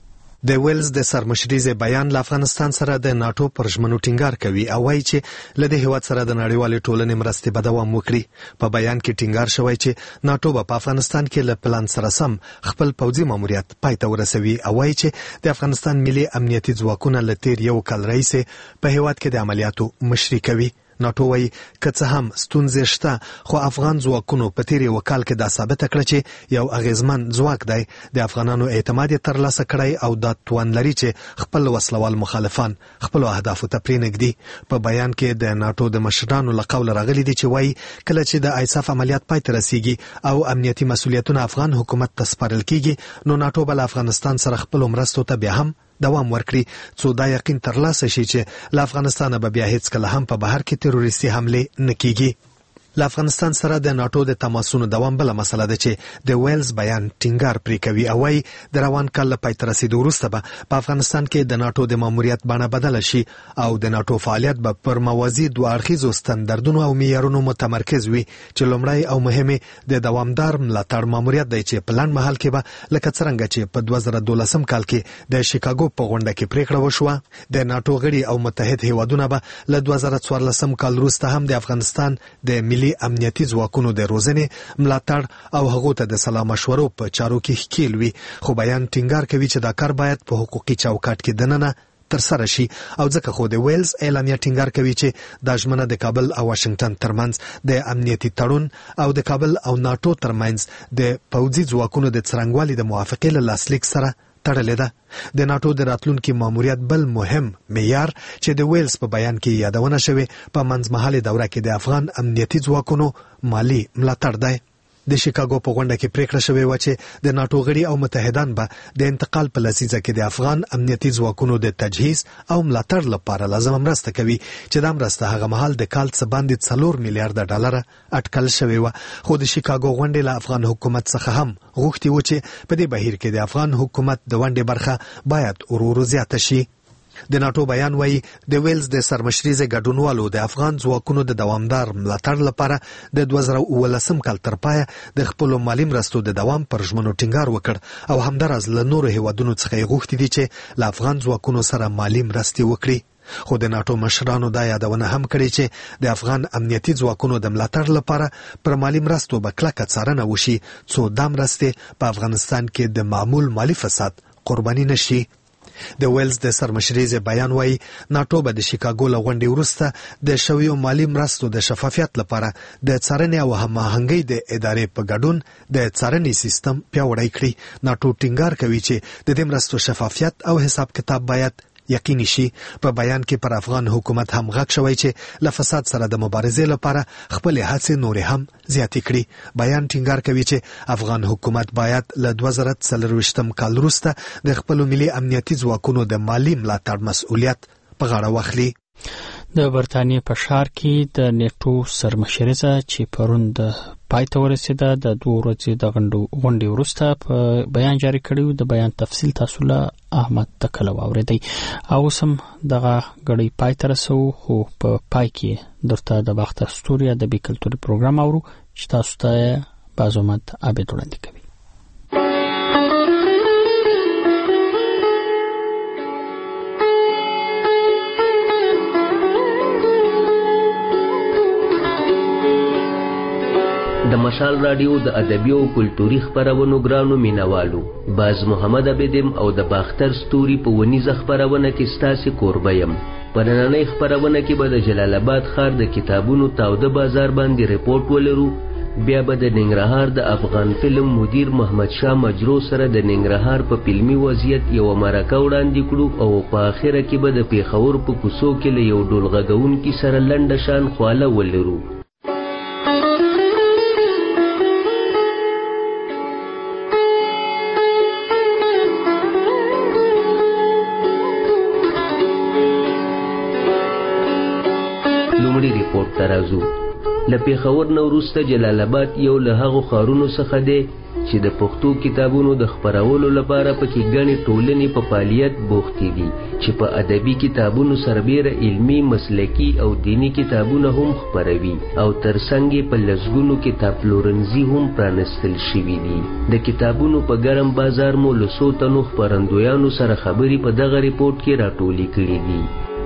د ویلز د سرمشري بیان له افغانستان سره د ناتو پر ژمنو ټینګار کوي او وایي چې له دې هیواد سره د نړیوالې ټولنې مرستې به دوام وکړي. په بیان کې ټینګار شوی چې ناتو به په افغانستان کې له پلان سره سم خپل پوځي ماموریت پای ته ورسوي او وایي چې د افغانستان ملي امنیتي ځواکونه له تیر یو کال راهیسې په هیواد کې د عملیاتو مشري کوي. ناتو وایي که څه هم ستونزې شته خو افغان ځواکونو په تیر یو کال کې دا ثابته کړه چې یو اغیزمن ځواک دی. د افغانانو اعتماد یې ترلاسه کړی او دا توان لري چې خپل وسلوال مخالفان خپل اهدافو ته پرېنږدي. په بیان کې د ناتو د مشرانو له قوله راغلي دي چې وایي کله چې د ایساف عملیات پای ته رسیږي او امنیتي مسؤلیتونه افغان حکومت ته سپارل کیږي نو ناتو به له افغانستان سره خپل مرستو ته بیا هم دوام ورکړي څو دا یقین ترلاسه شي چې له افغانستانه به بیا هیڅ کله هم په بهر کې تروریستي حملې نه کیږي. له افغانستان سره د ناتو د تماسونو دوام بل مسله ده چې د ویلز بیان ټینګار پرې کوي او وايي د روان کال له پای ته رسیدو وروسته به په افغانستان کې د ناتو د ماموریت بڼه بدله شي او د ناتو فعالیت به پر موازی دوه اړخیزو ستاندردونو او معیارونو متمرکز وي چې لومړی او مهمه د دوامدار ملاتړ ماموریت دی چې په لاندې محل کې به لکه څنګه چې په دوه زره دولسم کال کې د شیکاګو په غونډه کې پریکړه وشوه د ناتو غړي او متحد هیوادونه به له دوه زره څوارلسم کال وروسته هم د افغانستان د ملي امنیتي ځواکونو د روزنې ملاتړ او هغو ته د سلا مشورو په چارو کې ښکیل وي. خو بیان ټینګار کوي چې دا کار باید په حقوقي چوکاټ کې دننه ترسره شي او ځکه خو د ویلز اعلامیه ټینګار کوي چې دا ژمنه د کابل او واشنگټن ترمنځ د امنیتي تړون او د کابل او ناتو ترمنځ د پوځي ځواکونو د څرنګوالي د موافقې له لاسلیک سره تړلې ده. د ناتو د راتلونکي ماموریت بل مهم معیار چې د ویلز په بیان کې یادونه شوی په منځمهاله دوره کې د افغان امنیتي ځواکونو مالی ملاتړ دی. د شیکاګو په غونډه کې پریکړه شوې و چې د ناتو غړي او متحدان به د انتقال په لسیزه کې د افغان امنیتي ځواکونو د تجهیز او ملاتړ لپاره لازم مرسته کوي چې دا مرسته هغه مهال د کال څخه باندې څلور میلیارډ ډالر اټکل شوی و. خو د شیکاګو غونډې له افغان حکومت څخه هم غوښتي و چې په دې بهیر کې د افغان حکومت د ونډې برخه باید ورو ورو زیاته شي. د ناتو بیان وایي د ویلز د سرمشریزه ګډونوالو د افغان ځواکونو د دوامدار ملاتړ لپاره د دوه زره اوولسم کال تر پایه د خپل مالی مرستو د دوام پر ژمنو ټینګار وکړ او همدارس له نورو هیوادونو څخه یې غوښتي دي چې له افغان ځواکونو سره مالی مرستې وکړي. خو د ناتو مشرانو دا یادونه هم کړې چې د افغان امنیتي ځواکونو د ملاتړ لپاره پر مالی مرستو به کلکه څارنه وشي څو دا مرستې په افغانستان کې د معمول مالی فساد قرباني نشي. د ویلز د سرمشریزه بیان وایي ناتو به د شیکاګو له غونډې وروسته د شویو مالی مرستو د شفافیت لپاره د څارنې او هماهنګۍ د ادارې په ګډون د څارنې سیستم پیاوړی کړي. ناتو ټینګار کوي چې د دې مرستو شفافیت او حساب کتاب باید یقیني شي. په بیان کې پر افغان حکومت هم غږ شوی چې له فساد سره د مبارزې لپاره خپل هڅې نورې هم زیاتې کړي. بیان ټینګار کوي چې افغان حکومت باید له دوه زره څلرویشتم کال وروسته د خپل ملي امنیتي ځواکونو د مالی ملاتړ مسؤلیت په غاړه واخلي. د برتانیې په ښار کې د نیټو سرمشریزه چې پرون د پای ته ورسېده د دوه ورځې د غونډې وروسته په بیان جاری کړی. د بیان تفصیل تاسو له احمد تکله واورېدئ. او اوس هم دغه غړی پای ته رسوو، خو په پای کې درته د باختر ستوري ادبي کلتوري پروګرام اورو چې تاسو ته بازومت عابد وړاندې کوي. د مشال رادیو د ادبي او کلتوري خبرونو ګرانو مینوالو، باز محمد عبدم او د باختر ستوري په ونیزه خبرونه کې ستاسو کوربه یم. په نننۍ خبرونه کې به د جلال آباد ښار د کتابونو تاوده بازار باندې رپورټ ولرو. بیا به د ننګرهار د افغان فلم مدیر محمد شاه مجرو سره د ننګرهار په فلمي وضعیت یو مرکه وړاندې کړو، او په اخره کې به د پیښور په کوڅو کې له یو ډول غږونکي سره لنډه شان خواله ولرو. ریپورت ترازو له پیښور نه وروسته جلال آباد یو له هغو ښارونو څخه دی چې د پښتو کتابونو د خپرولو لپاره پکې ګڼې ټولنې په فعالیت بوختې دي چې په ادبي کتابونو سربیره علمي، مسلکي او دینی کتابونه هم خپروي، او ترڅنګ یې په لسګونو کتاب پلورنځي هم پرانستل شوي دي. د کتابونو په ګرم بازار مو له څو تنو خپرندویانو سره خبرې په دغه ریپورټ کې راټولې کړي دي.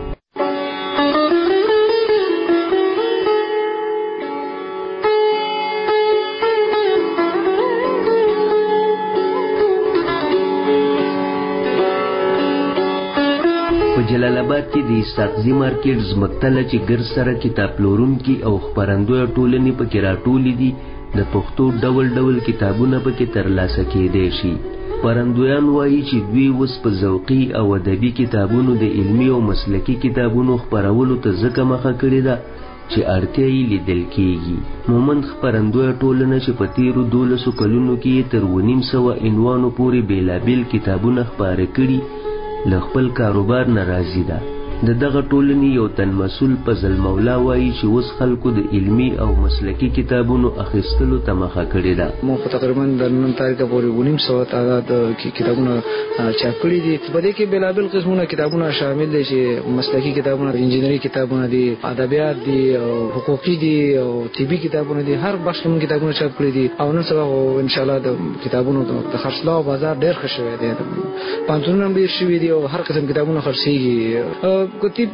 جلال آباد کې د اسحاقزي مارکیټ زمکتله چې ګرد سره کتاب پلورونکي او خپرندویه ټولنې پکې راټولې دي، د پښتو ډول ډول کتابونه پکې ترلاسه کېدای شي. خپرندویان وایي چې دوی اوس په ذوقي او ادبي کتابونو د علمي او مسلکي کتابونو خپرولو ته ځکه مخه کړې ده چې اړتیا یې لیدل کېږي. مومند خپرندویه ټولنه چې په تېرو دولسو کلونو کې تر اوه نیم سوه عنوانو پورې بېلابېل کتابونه خپاره کړي له خپل کاروبار نه راضي ده. د دغه ټولنې یو تن مسؤل فضل مولا وایي چې اوس خلکو د علمي او مسلکي کتابونو اخیستلو ته مخه کړې ده. مو په تقریبا د نن تاریخ پورې اوه نیم سوه تعداد کتابونه چاپ کړي دي. په دې کې بېلابېل قسمونه کتابونه شامل دي چې مسلکي کتابونه، انجینري کتابونه دي، ادبیات دي، او حقوقي دي، او طبي کتابونه دي. هر بخش کې کتابونه چاپ کړي دي. او نن سبا ان شاء الله د کتابونو د خرڅلاو بازار ډېر ښه شوی دی. پانتونونه ډېر شوي دي او هر قسم کتابونه خرڅېږي. کتاب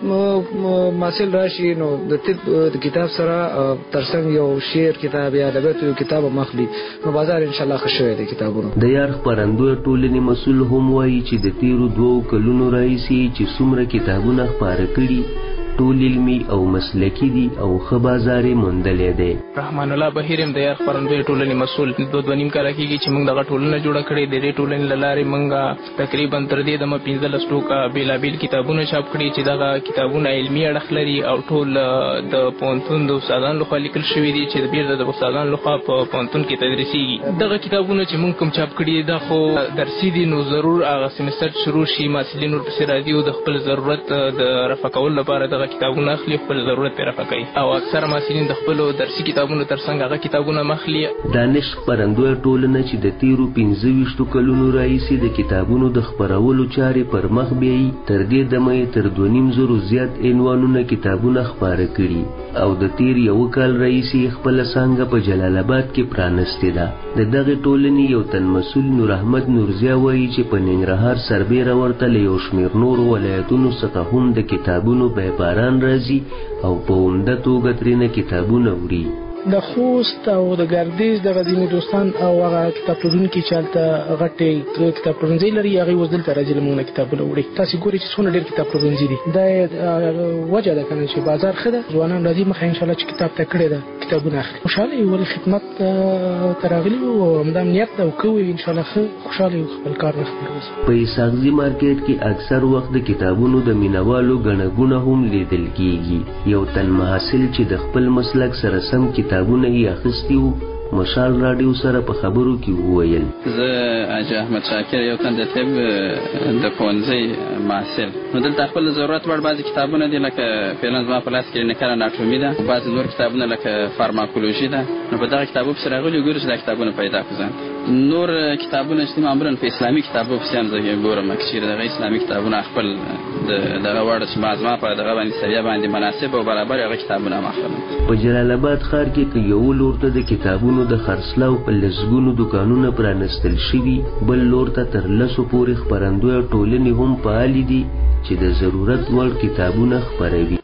ماسل راشي نو د طب د کتاب سره ترڅنګ یو شعر کتاب یا ادبیات یو کتاب مخلي نو بازار ان شاء الله ښه شوی دی کتابونو. د یار خپرندویه ټولنې مسؤل هم وایي چې د تیرو دوو کلونو راهیسې چې څومره کتابونه خپاره کړي ټول علمي او مسلکي دي او ښه بازار یې موندلی دی. رحمان الله بهیر هم د یار خپرندویه ټولنې مسؤل. دوه دوه نیم کاله کېږي چې موږ دغه ټولنه جوړه کړې. د دې ټولنې له لارې موږ تقریبا تر دې دمه پنځلس ټوکه بېلابېل کتابونه چاپ کړي چې دغه کتابونه علمي اړخ لري او ټول د پوهنتون د استادانو لخوا لیکل شوي دي چې بیرته د استادانو لخوا په پوهنتون کې تدریسېږي. دغه کتابونه چې موږ کوم چاپ کړي دا خو درسي دي، نو ضرور هغه سیمستر شروع شي محصلین ورپسې راځي او د خپل ضرورت د رفع کولو لپاره دغه کتابونه اخلي، خپل ضرورت پرې رفع کوي. او اکثره محصلین د خپلو درسي کتابونو ترڅنګ هغه کتابونه مخلي. دانش خپرندویه ټولنه چې د تیرو پنځه ویشتو کلونو راهیسې د کتابونو د خپرولو چارې پر مخ بیایي، تر دې دمه یې تر دوه نیم زرو زیات عنوانونه کتابونه خپاره کړي او د تیر یو کال راهیسې خپله څانګه په جلال آباد کې پرانستې ده. د دغې ټولنې یو تن مسؤل نور احمد نورزیا وایي چې په ننګرهار سربیره ورته له یو شمېر نورو ولایتونو څخه هم د کتابونو بیپاران راځي او په عمده توګه ترېنه کتابونه وړي. د خوست او د ګردیز د غزینې دوستان او هغه کتاب پلورونکي چې هلته غټې کتاب پلورنځي لري هغوی اوس دلته راځي له موږ نه کتابونه وړي. تاسې ګورئ چې څومره ډېر کتاب پلورنځي دي. دا وجه ده که نه چې بازار ښه ده، ځوانان راځي مخه انشاءالله چې کتاب ته کړې ده کتابونه اخلي. خوشحاله یو ولې خدمت ته راغلي وو او همدا امنیت ده او کوي انشاءالله ښه خوشحاله یو خپل کار نه خپلوي. په اسحاقزي مارکیټ کې اکثر وخت د کتابونو د مینوالو ګڼه ګوڼه هم لیدل کېږي. یو تن محصل چې د خپل مسلک سره سم کتابونه یې اخیستي وو مشال رادیو سره په خبرو کې وویل. زه حاجي احمد شاکر یو تن د طب د پوهنځي محصل. نو دلته خپل ضرورت وړ بعضې کتابونه دي لکه فعلا زما په لاس کې نکره اناټومي ده، بعضې نور کتابونه لکه فارماکولوژي ده. نو په دغه کتابو پسې راغلي ګورو چې دا کتابونه پیدا کړو ځان. نور کتابونه چې معمولا په اسلامي کتابو پسې هم زه ګورم چې چېرې دغه اسلامي کتابونه خپل دغه وړ چې ما زما په دغه باندې سویه باندې مناسب او برابر هغه کتابونه هم اخلم. په جلال آباد ښار کې که یو لور ته د کتابونو د خرڅلاو په لسګونو دوکانونه پرانستل شوي، بل لور ته تر لسو پورې خپرندویه ټولنې هم فعالې دي چې د ضرورت وړ کتابونه خپروي.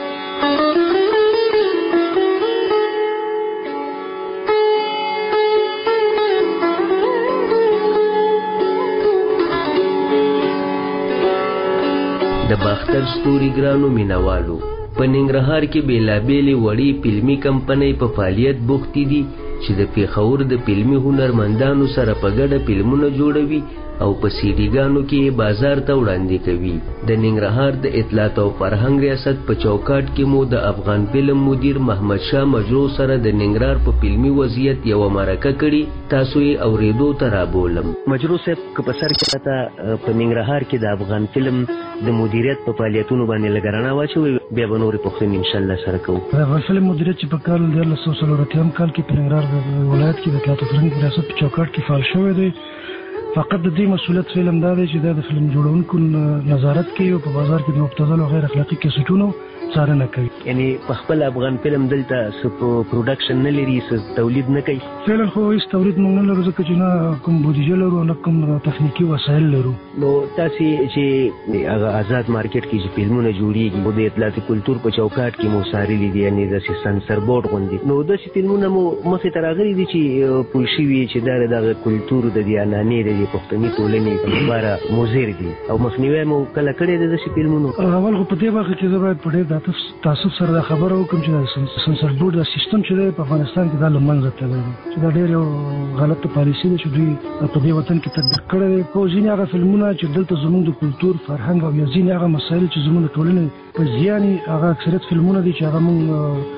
د باختر ستوري ګرانو مینوالو، په ننګرهار کې بیلابېلې وړې فلمي کمپنۍ په فعالیت بوختې دي چې د پېښور د فلمي هنرمندانو سره په ګډه فلمونه جوړوي او په سیډیګانو کې بازار ته وړاندې کوي. د ننګرهار د اطلاعات او فرهنګ ریاست په چوکاټ کې مو د افغان فلم مدیر محمد شاه مجرو سره د ننګرهار په فلمي وضعیت یوه مرکه کړې. تاسو یې اورېدو ته رابولم. مجرو صاحب، که په سر کې راته په ننګرهار کې د افغان فلم د مدیریت په فعالیتونو باندې لږ رڼا واچوئ، بیا به نورې پوښتنې انشاءالله سره کوو. د افغان فلم مدیریت چې په کال دیارلس سوه څلور اتیایم کال کې په ننګرهار ولایت کې د اطلاعات او فرهنګ ریاست په چوکاټ کې فعال شوی دی. فقط د دې مسؤلیت فلم دا دی چې دا د فلم جوړونکو نظارت کوي او په بازار کې د مبتذل او غیر اخلاقي کیسټونو څارنه کوي. یعنی په خپل افغان فلم دلته څه پروډکشن نه لري، څه تولید نه کوي؟ فعلا خو هیڅ تولید موږ نه لرو، ځکه چې نه کوم بودیجه لرو نه کوم تخنیکي وسایل لرو. نو تاسې چې هغه آزاد مارکیټ کې چې فلمونه جوړېږي، نو د اطلاعات کلتور په چوکاټ کې مو څارلي دي، یعنې داسې سنسر بورډ غوندې، نو داسې فلمونه مو مخې ته راغلي دي چې پوه شوي چې دا د دغه کلتور د دې عنعنې د دې پښتني ټولنې لپاره مضر دي او مخنیوی مو کله کړی دی داسې فلمونو؟ اول خو په دې برخه کې زه باید په ډېر تعصب سره دا خبره وکړم چې دا سنسر بورډ دا سیستم چې دی په افغانستان کې دا له منځه تللی دی، چې دا ډېر یو غلطه پالیسي ده چې دوی په دې وطن کې تطبیق کړی دی. خو ځینې هغه فلمونه چې دلته زموږ د کلتور، فرهنګ او یا ځینې هغه مسایل چې زموږ د ټولنې په زیان یې، هغه اکثریت فلمونه دي چې هغه موږ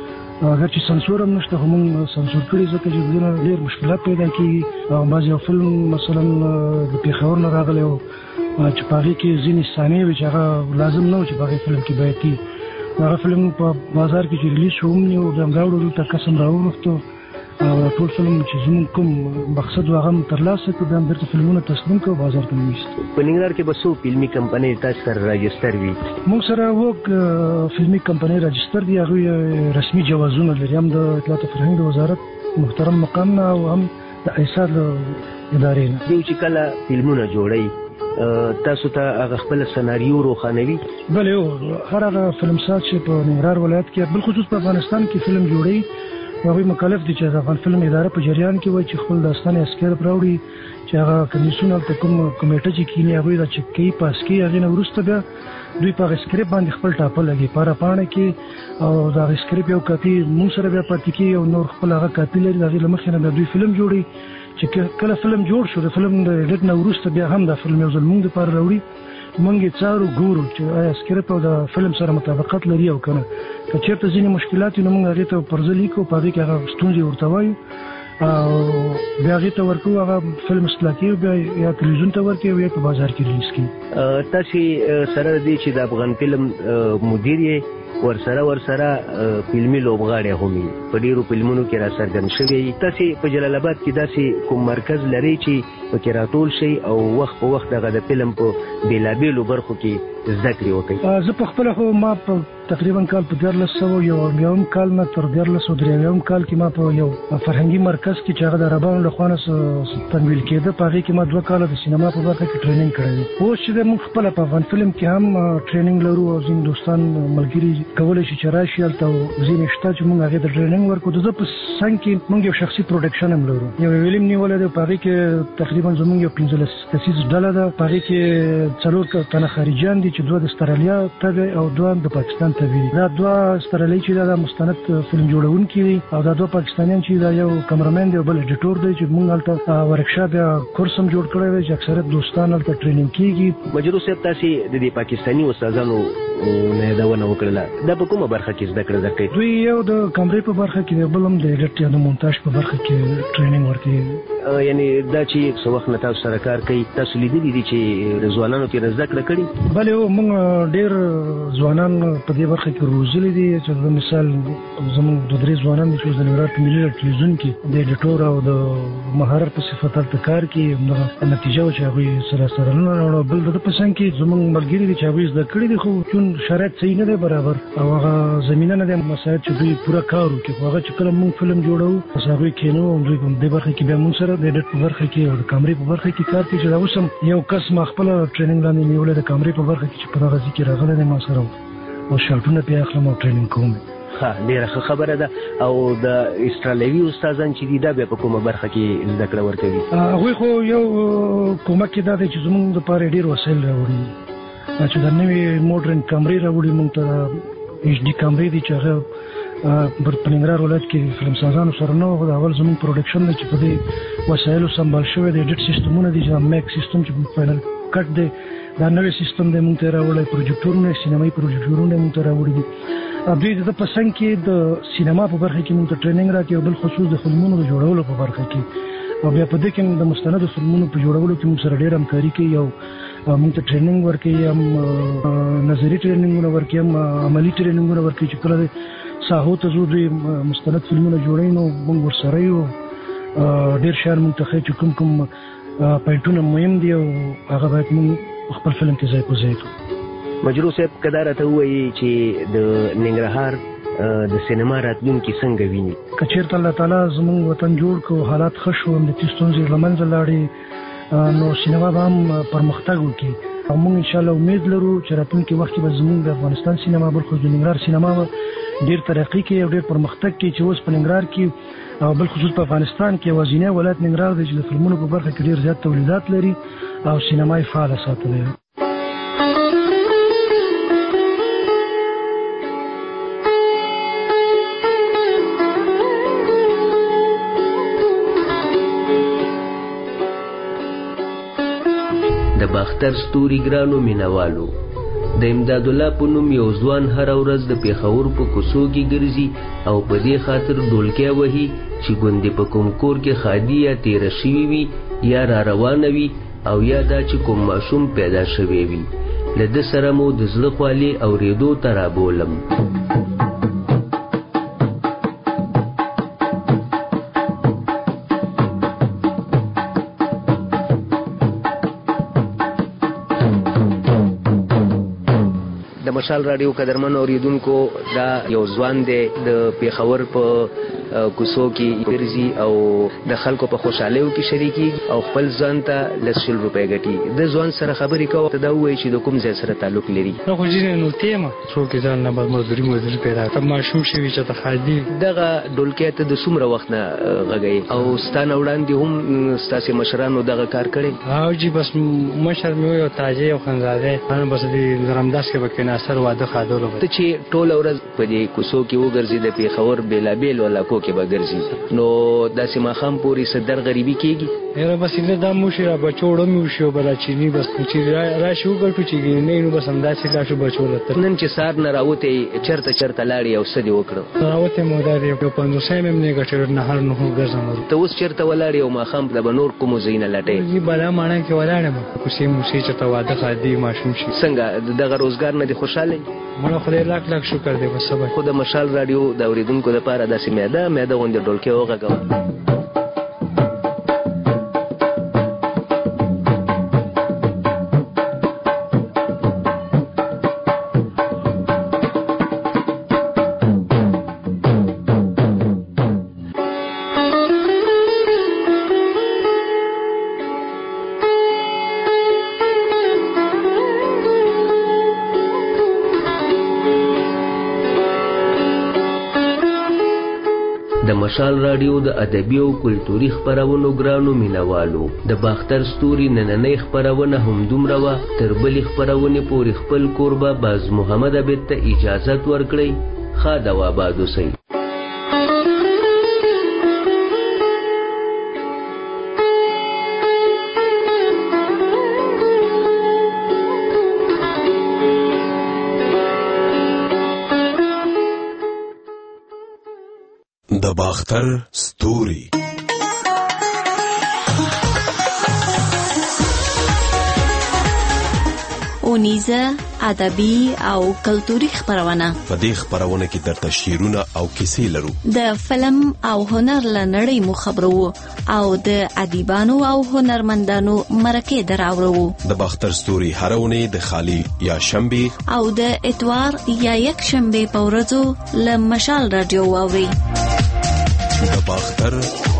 اگر چې سنسور هم نشته خو موږ سنسور کړي، ځکه چې دونه ډېر مشکلات پیدا کېږي. او بعض یو فلم مثلا د پېښور نه راغلی و چې په هغې کې ځینې صحنې وې چې هغه لازم نه و چې په هغې فلم کې باید کړي. هغه فلم په بازار کې چې ریلیز شو هم نیو، بیا هم راوړو دلته قسم راوغوښتو او ټول فلم چې زموږ کوم مقصد و هغه هم ترلاسه کړو، بیا هم بیرته فلمونه تسلیم کړو، بازار ته مو ویست. په ننګرهار کې به څو فلمي کمپنۍ تاسو سره راجستر وي؟ موږ سره اووه فلمي کمپنۍ راجستر دي، هغوی رسمي جوازونه لري، هم د اطلاعات او فرهنګ د وزارت محترم مقام نه او هم د ایسار له ادارې نه. دوی چې کله فلمونه جوړوي تاسو ته هغه خپل سناریو روښانوي؟ بلې، هر هغه فلمساز چې په ننګرهار ولایت کې بالخصوص په افغانستان کې فلم جوړوي، هغوی مکلف دي چې د افغان فلم اداره په جریان کې وایي چې خپل داستان یې اسکیپ راوړي، چې هغه کمیسیون هلته کوم کمیټه چې کیني هغوی دا چک کوي، پاس کوي، هغې نه وروسته بیا دوی په هغه اسکریپ باندې خپل ټاپه لګي پاره پاڼه کې، او د هغه اسکریپ یو کاپي موږ سره بیا پاتې کېږي او نور خپل هغه کاپي لري، د هغې له مخې نه بیا دوی فلم جوړوي. چې کله فلم جوړ شو، د فلم د ایډیټ نه وروسته بیا هم دا فلم یو ځل موږ دپاره راوړي، موږ یې څارو، ګورو چې آیا سکریپ او د فلم سره مطابقت لري او که نه. که چېرته ځینې مشکلات وي نو موږ هغې ته پرزه لیکو، په هغې کې هغه ستونزې ورته وایو او بیا هغې ته ورکوو، هغه فلم اصلاح کوي، بیا یا تلویزیون ته ورکوي او یا په بازار کې ریلیز کوي. تاسې سره د دې چې د افغان فلم مدیر یې ورسره ورسره فلمي لوبغاړی هم یې په ډېرو فلمونو کې را څرګند شوی. تاسې په جلال آباد کې داسې کوم مرکز لرئ چې پکې راټول شئ او وخت په وخت دغه د فلم په بېلابېلو برخو کې زده کړې وکړئ؟ زه په خپله خو ما په تقریبا کال په دیارلس سوه یو اویایم کال نه تر دیارلس سوه درې اویایم کال کې ما په یو فرهنګي مرکز کې چې هغه د عربانو له خوا نه تمویل کېده، په هغې کې ما دوه کاله د سینما په برخه کې ټریننګ کړی دی. اوس چې دی موږ خپله په افغان فلم کې هم ټریننګ لرو او ځینې دوستان ملګري کولی شي چې راشي هلته، او ځینې شته چې موږ هغې ته ټریننګ ورکړو. د زه په څنګ کې موږ یو شخصي پروډکشن هم لرو، یو ویلم نیولی دی، په هغې کې تقریبا زموږ یو پنځلس کسیز ډله ده، په هغې کې څلور تنه خارجیان دي چې دوه د استرالیا تبع او دوه د پاکستان تبع دي. دا دوه استرالیایي چې دا مستند فلم جوړونکي دي او دا دوه پاکستانیان چې دا یو کمرمین دی او بل ایډیټور دی، چې موږ هلته ورکشاپ یا کورس هم جوړ کړی دی چې اکثریت دوستان هلته ټریننګ کېږي. مجرو صاحب، تاسې د دې پاکستاني استادانو نه یادونه وکړله، دا په کومه برخه کې زده کړه درکوي؟ دوی یو د کمرې په برخه کې، بل هم د ایډیټ یا د مونتاژ په برخه کې ټریننګ ورکوي. یعنی دا چې څه وخت نه تاسو سره کار کوي، تاسو لیدلي دي چې د ځوانانو ترې زده کړه کړې؟ بلې هو، موږ ډېر ځوانان په دې برخه کې روزلي دي. چې د مثال زموږ دوه درې ځوانان دي چې د ننګرهار په ملي ټلویزیون کې د ایډیټور او د مهارت په صفت هلته کار کوي. همدغه نتیجه وه چې هغوی سره سره نه راوړه. بل د ده په څنګ کې زموږ ملګري دي چې هغوی زده کړي دي، خو چون شرایط صحیح نه دی برابر او هغه زمینه نه دی مساعد چې دوی پوره کار وکړي. خو هغه چې کله موږ فلم جوړوو بس هغوی کښېنو او دوی په دې برخه کې بیا موږ سره د ایډیټ په برخه کې او د کامرې په برخه کې کار کوي. چې دا اوس هم یو کس ما خپله ټریننګ لاندې نیولی د کامرې په برخه کې چې په دغه ځای کې راغلی دی ما سره او شاټونه پرې اخلم او ټریننګ کوم. ښه، ډېره ښه خبره ده. او د اسټرالیوي استادان چې دي دا بیا په کومه برخه کې زده کړه ورکوي؟ هغوی خو یو کومک یې دا دی چې زموږ دپاره ډېر وسایل راوړي، چې دا نوې موډرن کامرې راوړي موږ ته. ایچ ډي کامرې دي چې هغه په ننګرهار ولایت کې فلمسازانو سره نه وو. د اول زموږ پروډکشن دی چې په دې وسایلو سمبال شوی د ایډیټ سیستمونه دي، چې میک سیستم چې فاینل کټ دی دا نوی سیستم دی موږ ته یې راوړی. پروجیکټورونه، سینمایي پروجیکټورونه موږ ته راوړي دي. دوی د په څنګ کې د سینما په برخه کې موږ ته ټریننګ راکوي او بل خصوص د فلمونو د جوړولو په برخه کې. او بیا په دې کې د مستندو فلمونو په جوړولو کې موږ سره ډېر همکاري کوي او موږ ته ټریننګ ورکوي، هم نظري ټریننګونه ورکوي، هم عملي ټریننګونه ورکوي. چې کله ساحو ته ځو دوی مستند فلمونه جوړوي نو موږ ورسره یو ډېر شیان موږ ته ښیي چې کوم کوم پوینټونه مهم دي او هغه باید موږ په خپل فلم کې ځای په ځای کړو. مجروح صاحب که دا راته ووایي چې د ننګرهار د سینما راتلونکي څنګه ویني؟ که چېرته الله تعالی زموږ وطن جوړ کړو، حالات ښه شو، امنیتي ستونزې له منځه لاړې، نو سینما به هم پرمختګ وکړي. او موږ انشاءالله امید لرو چې راتلونکي وخت کې به زموږ د افغانستان سینما بلخصوص د ننګرهار سینما به ډېر ترقي کوي او ډېر پرمختګ کوي. چې اوس په ننګرهار کې او بلخصوص په افغانستان کې یوازینی ولایت ننګرهار دی چې د فلمونو په برخه کې ډېر زیات تولیدات لري او سینما یې فعاله ساتلی دی. د باختر ستوري ګرانو مینوالو، د امداد الله په نوم یو ځوان هره ورځ د پیښور په کوڅو کې ګرځي او په دې خاطر ډولکیا وهي چې ګوندې په کوم کور کې خادي یا تیره شوي وي یا را روانه وي او یا دا چې کوم ماشوم پیدا شوی وي. له ده سره مو د زړه خوالې اورېدو ته رابولم. مشال رادیو قدرمن اوریدونکو، دا یو ځوان دی د پیښور په کوڅو کې ګرځي او د خلکو په خوشحالیو کې شریکېږي او خپل ځان ته لس شل روپۍ ګټي. د ځوان سره خبرې کوه ته دا ووایي چې د کوم ځای سره تعلق لري. نه خو ځینې نو تېمه څوک یې ځان نه به مزدوري مزدوري پیدا کړه، ماشوم شوي چې ته خادي. دغه ډولکۍ ته د څومره وخت نه غږوي او ستا نه وړاندې هم ستاسې مشرانو دغه کار کړی؟ او جي بس مشر مې یو تاجی او خانزاده انا بس دې نرمداس کې به کېناستل واده خادلو. ته چې ټوله ورځ په دې کوڅو کې وګرځې د پیښور بېلابېل علاقو کې به ګرځي، نو داسې ماښام پورې څه در غریبي کېږي؟ یاره بس نه دا موشي را بچو وړم وشو بلا چینی بس چې راشي وګټو چې نه نو بس همداسې راشو بچو لته. نن چې سهار نه راوتې چېرته چېرته لاړې او څه دې وکړه؟ راوتې مو دا دی یو پنځوسۍ مې نه ګټلو نهر نه ګرځم. ته اوس چېرته ولاړې او ماښام د به نور کومو ځایونه لټې؟ زه بلا ماڼه کې ولاړ یم کوڅې موسې چې ته واده خادي ماشوم شي. څنګه دغه روزګار نه دې خوشحاله یې؟ مړه خدای لاک لاک شکر دی بس سبا. خو د مشال راډیو د اورېدونکو دپاره داسې میده میده غوندې ډولکۍ وغږوه. د مشال راډیو د ادبي او کلتوري خپرونو ګرانو مینوالو، د باختر ستوري نننۍ خپرونه همدومره وه. تر بلې خپرونې پورې خپل کوربه باز محمد عبید ته اجازت ورکړئ. ښاد او آباد اوسئ. د باختر ستوري. اونیزه ادبي او کلتوري خبرونه. په دې خبرونه کې درته شعرونه او کیسې لرو. د فلم او هنر لنړۍ مو خبرو او د ادیبانو او هنرمندانو مرکه دراوړو. د باختر ستوري هرونه د خالی یا شنبه او د اتوار یا یک شنبه په ورځو ل مشال رادیو واوري. د باختر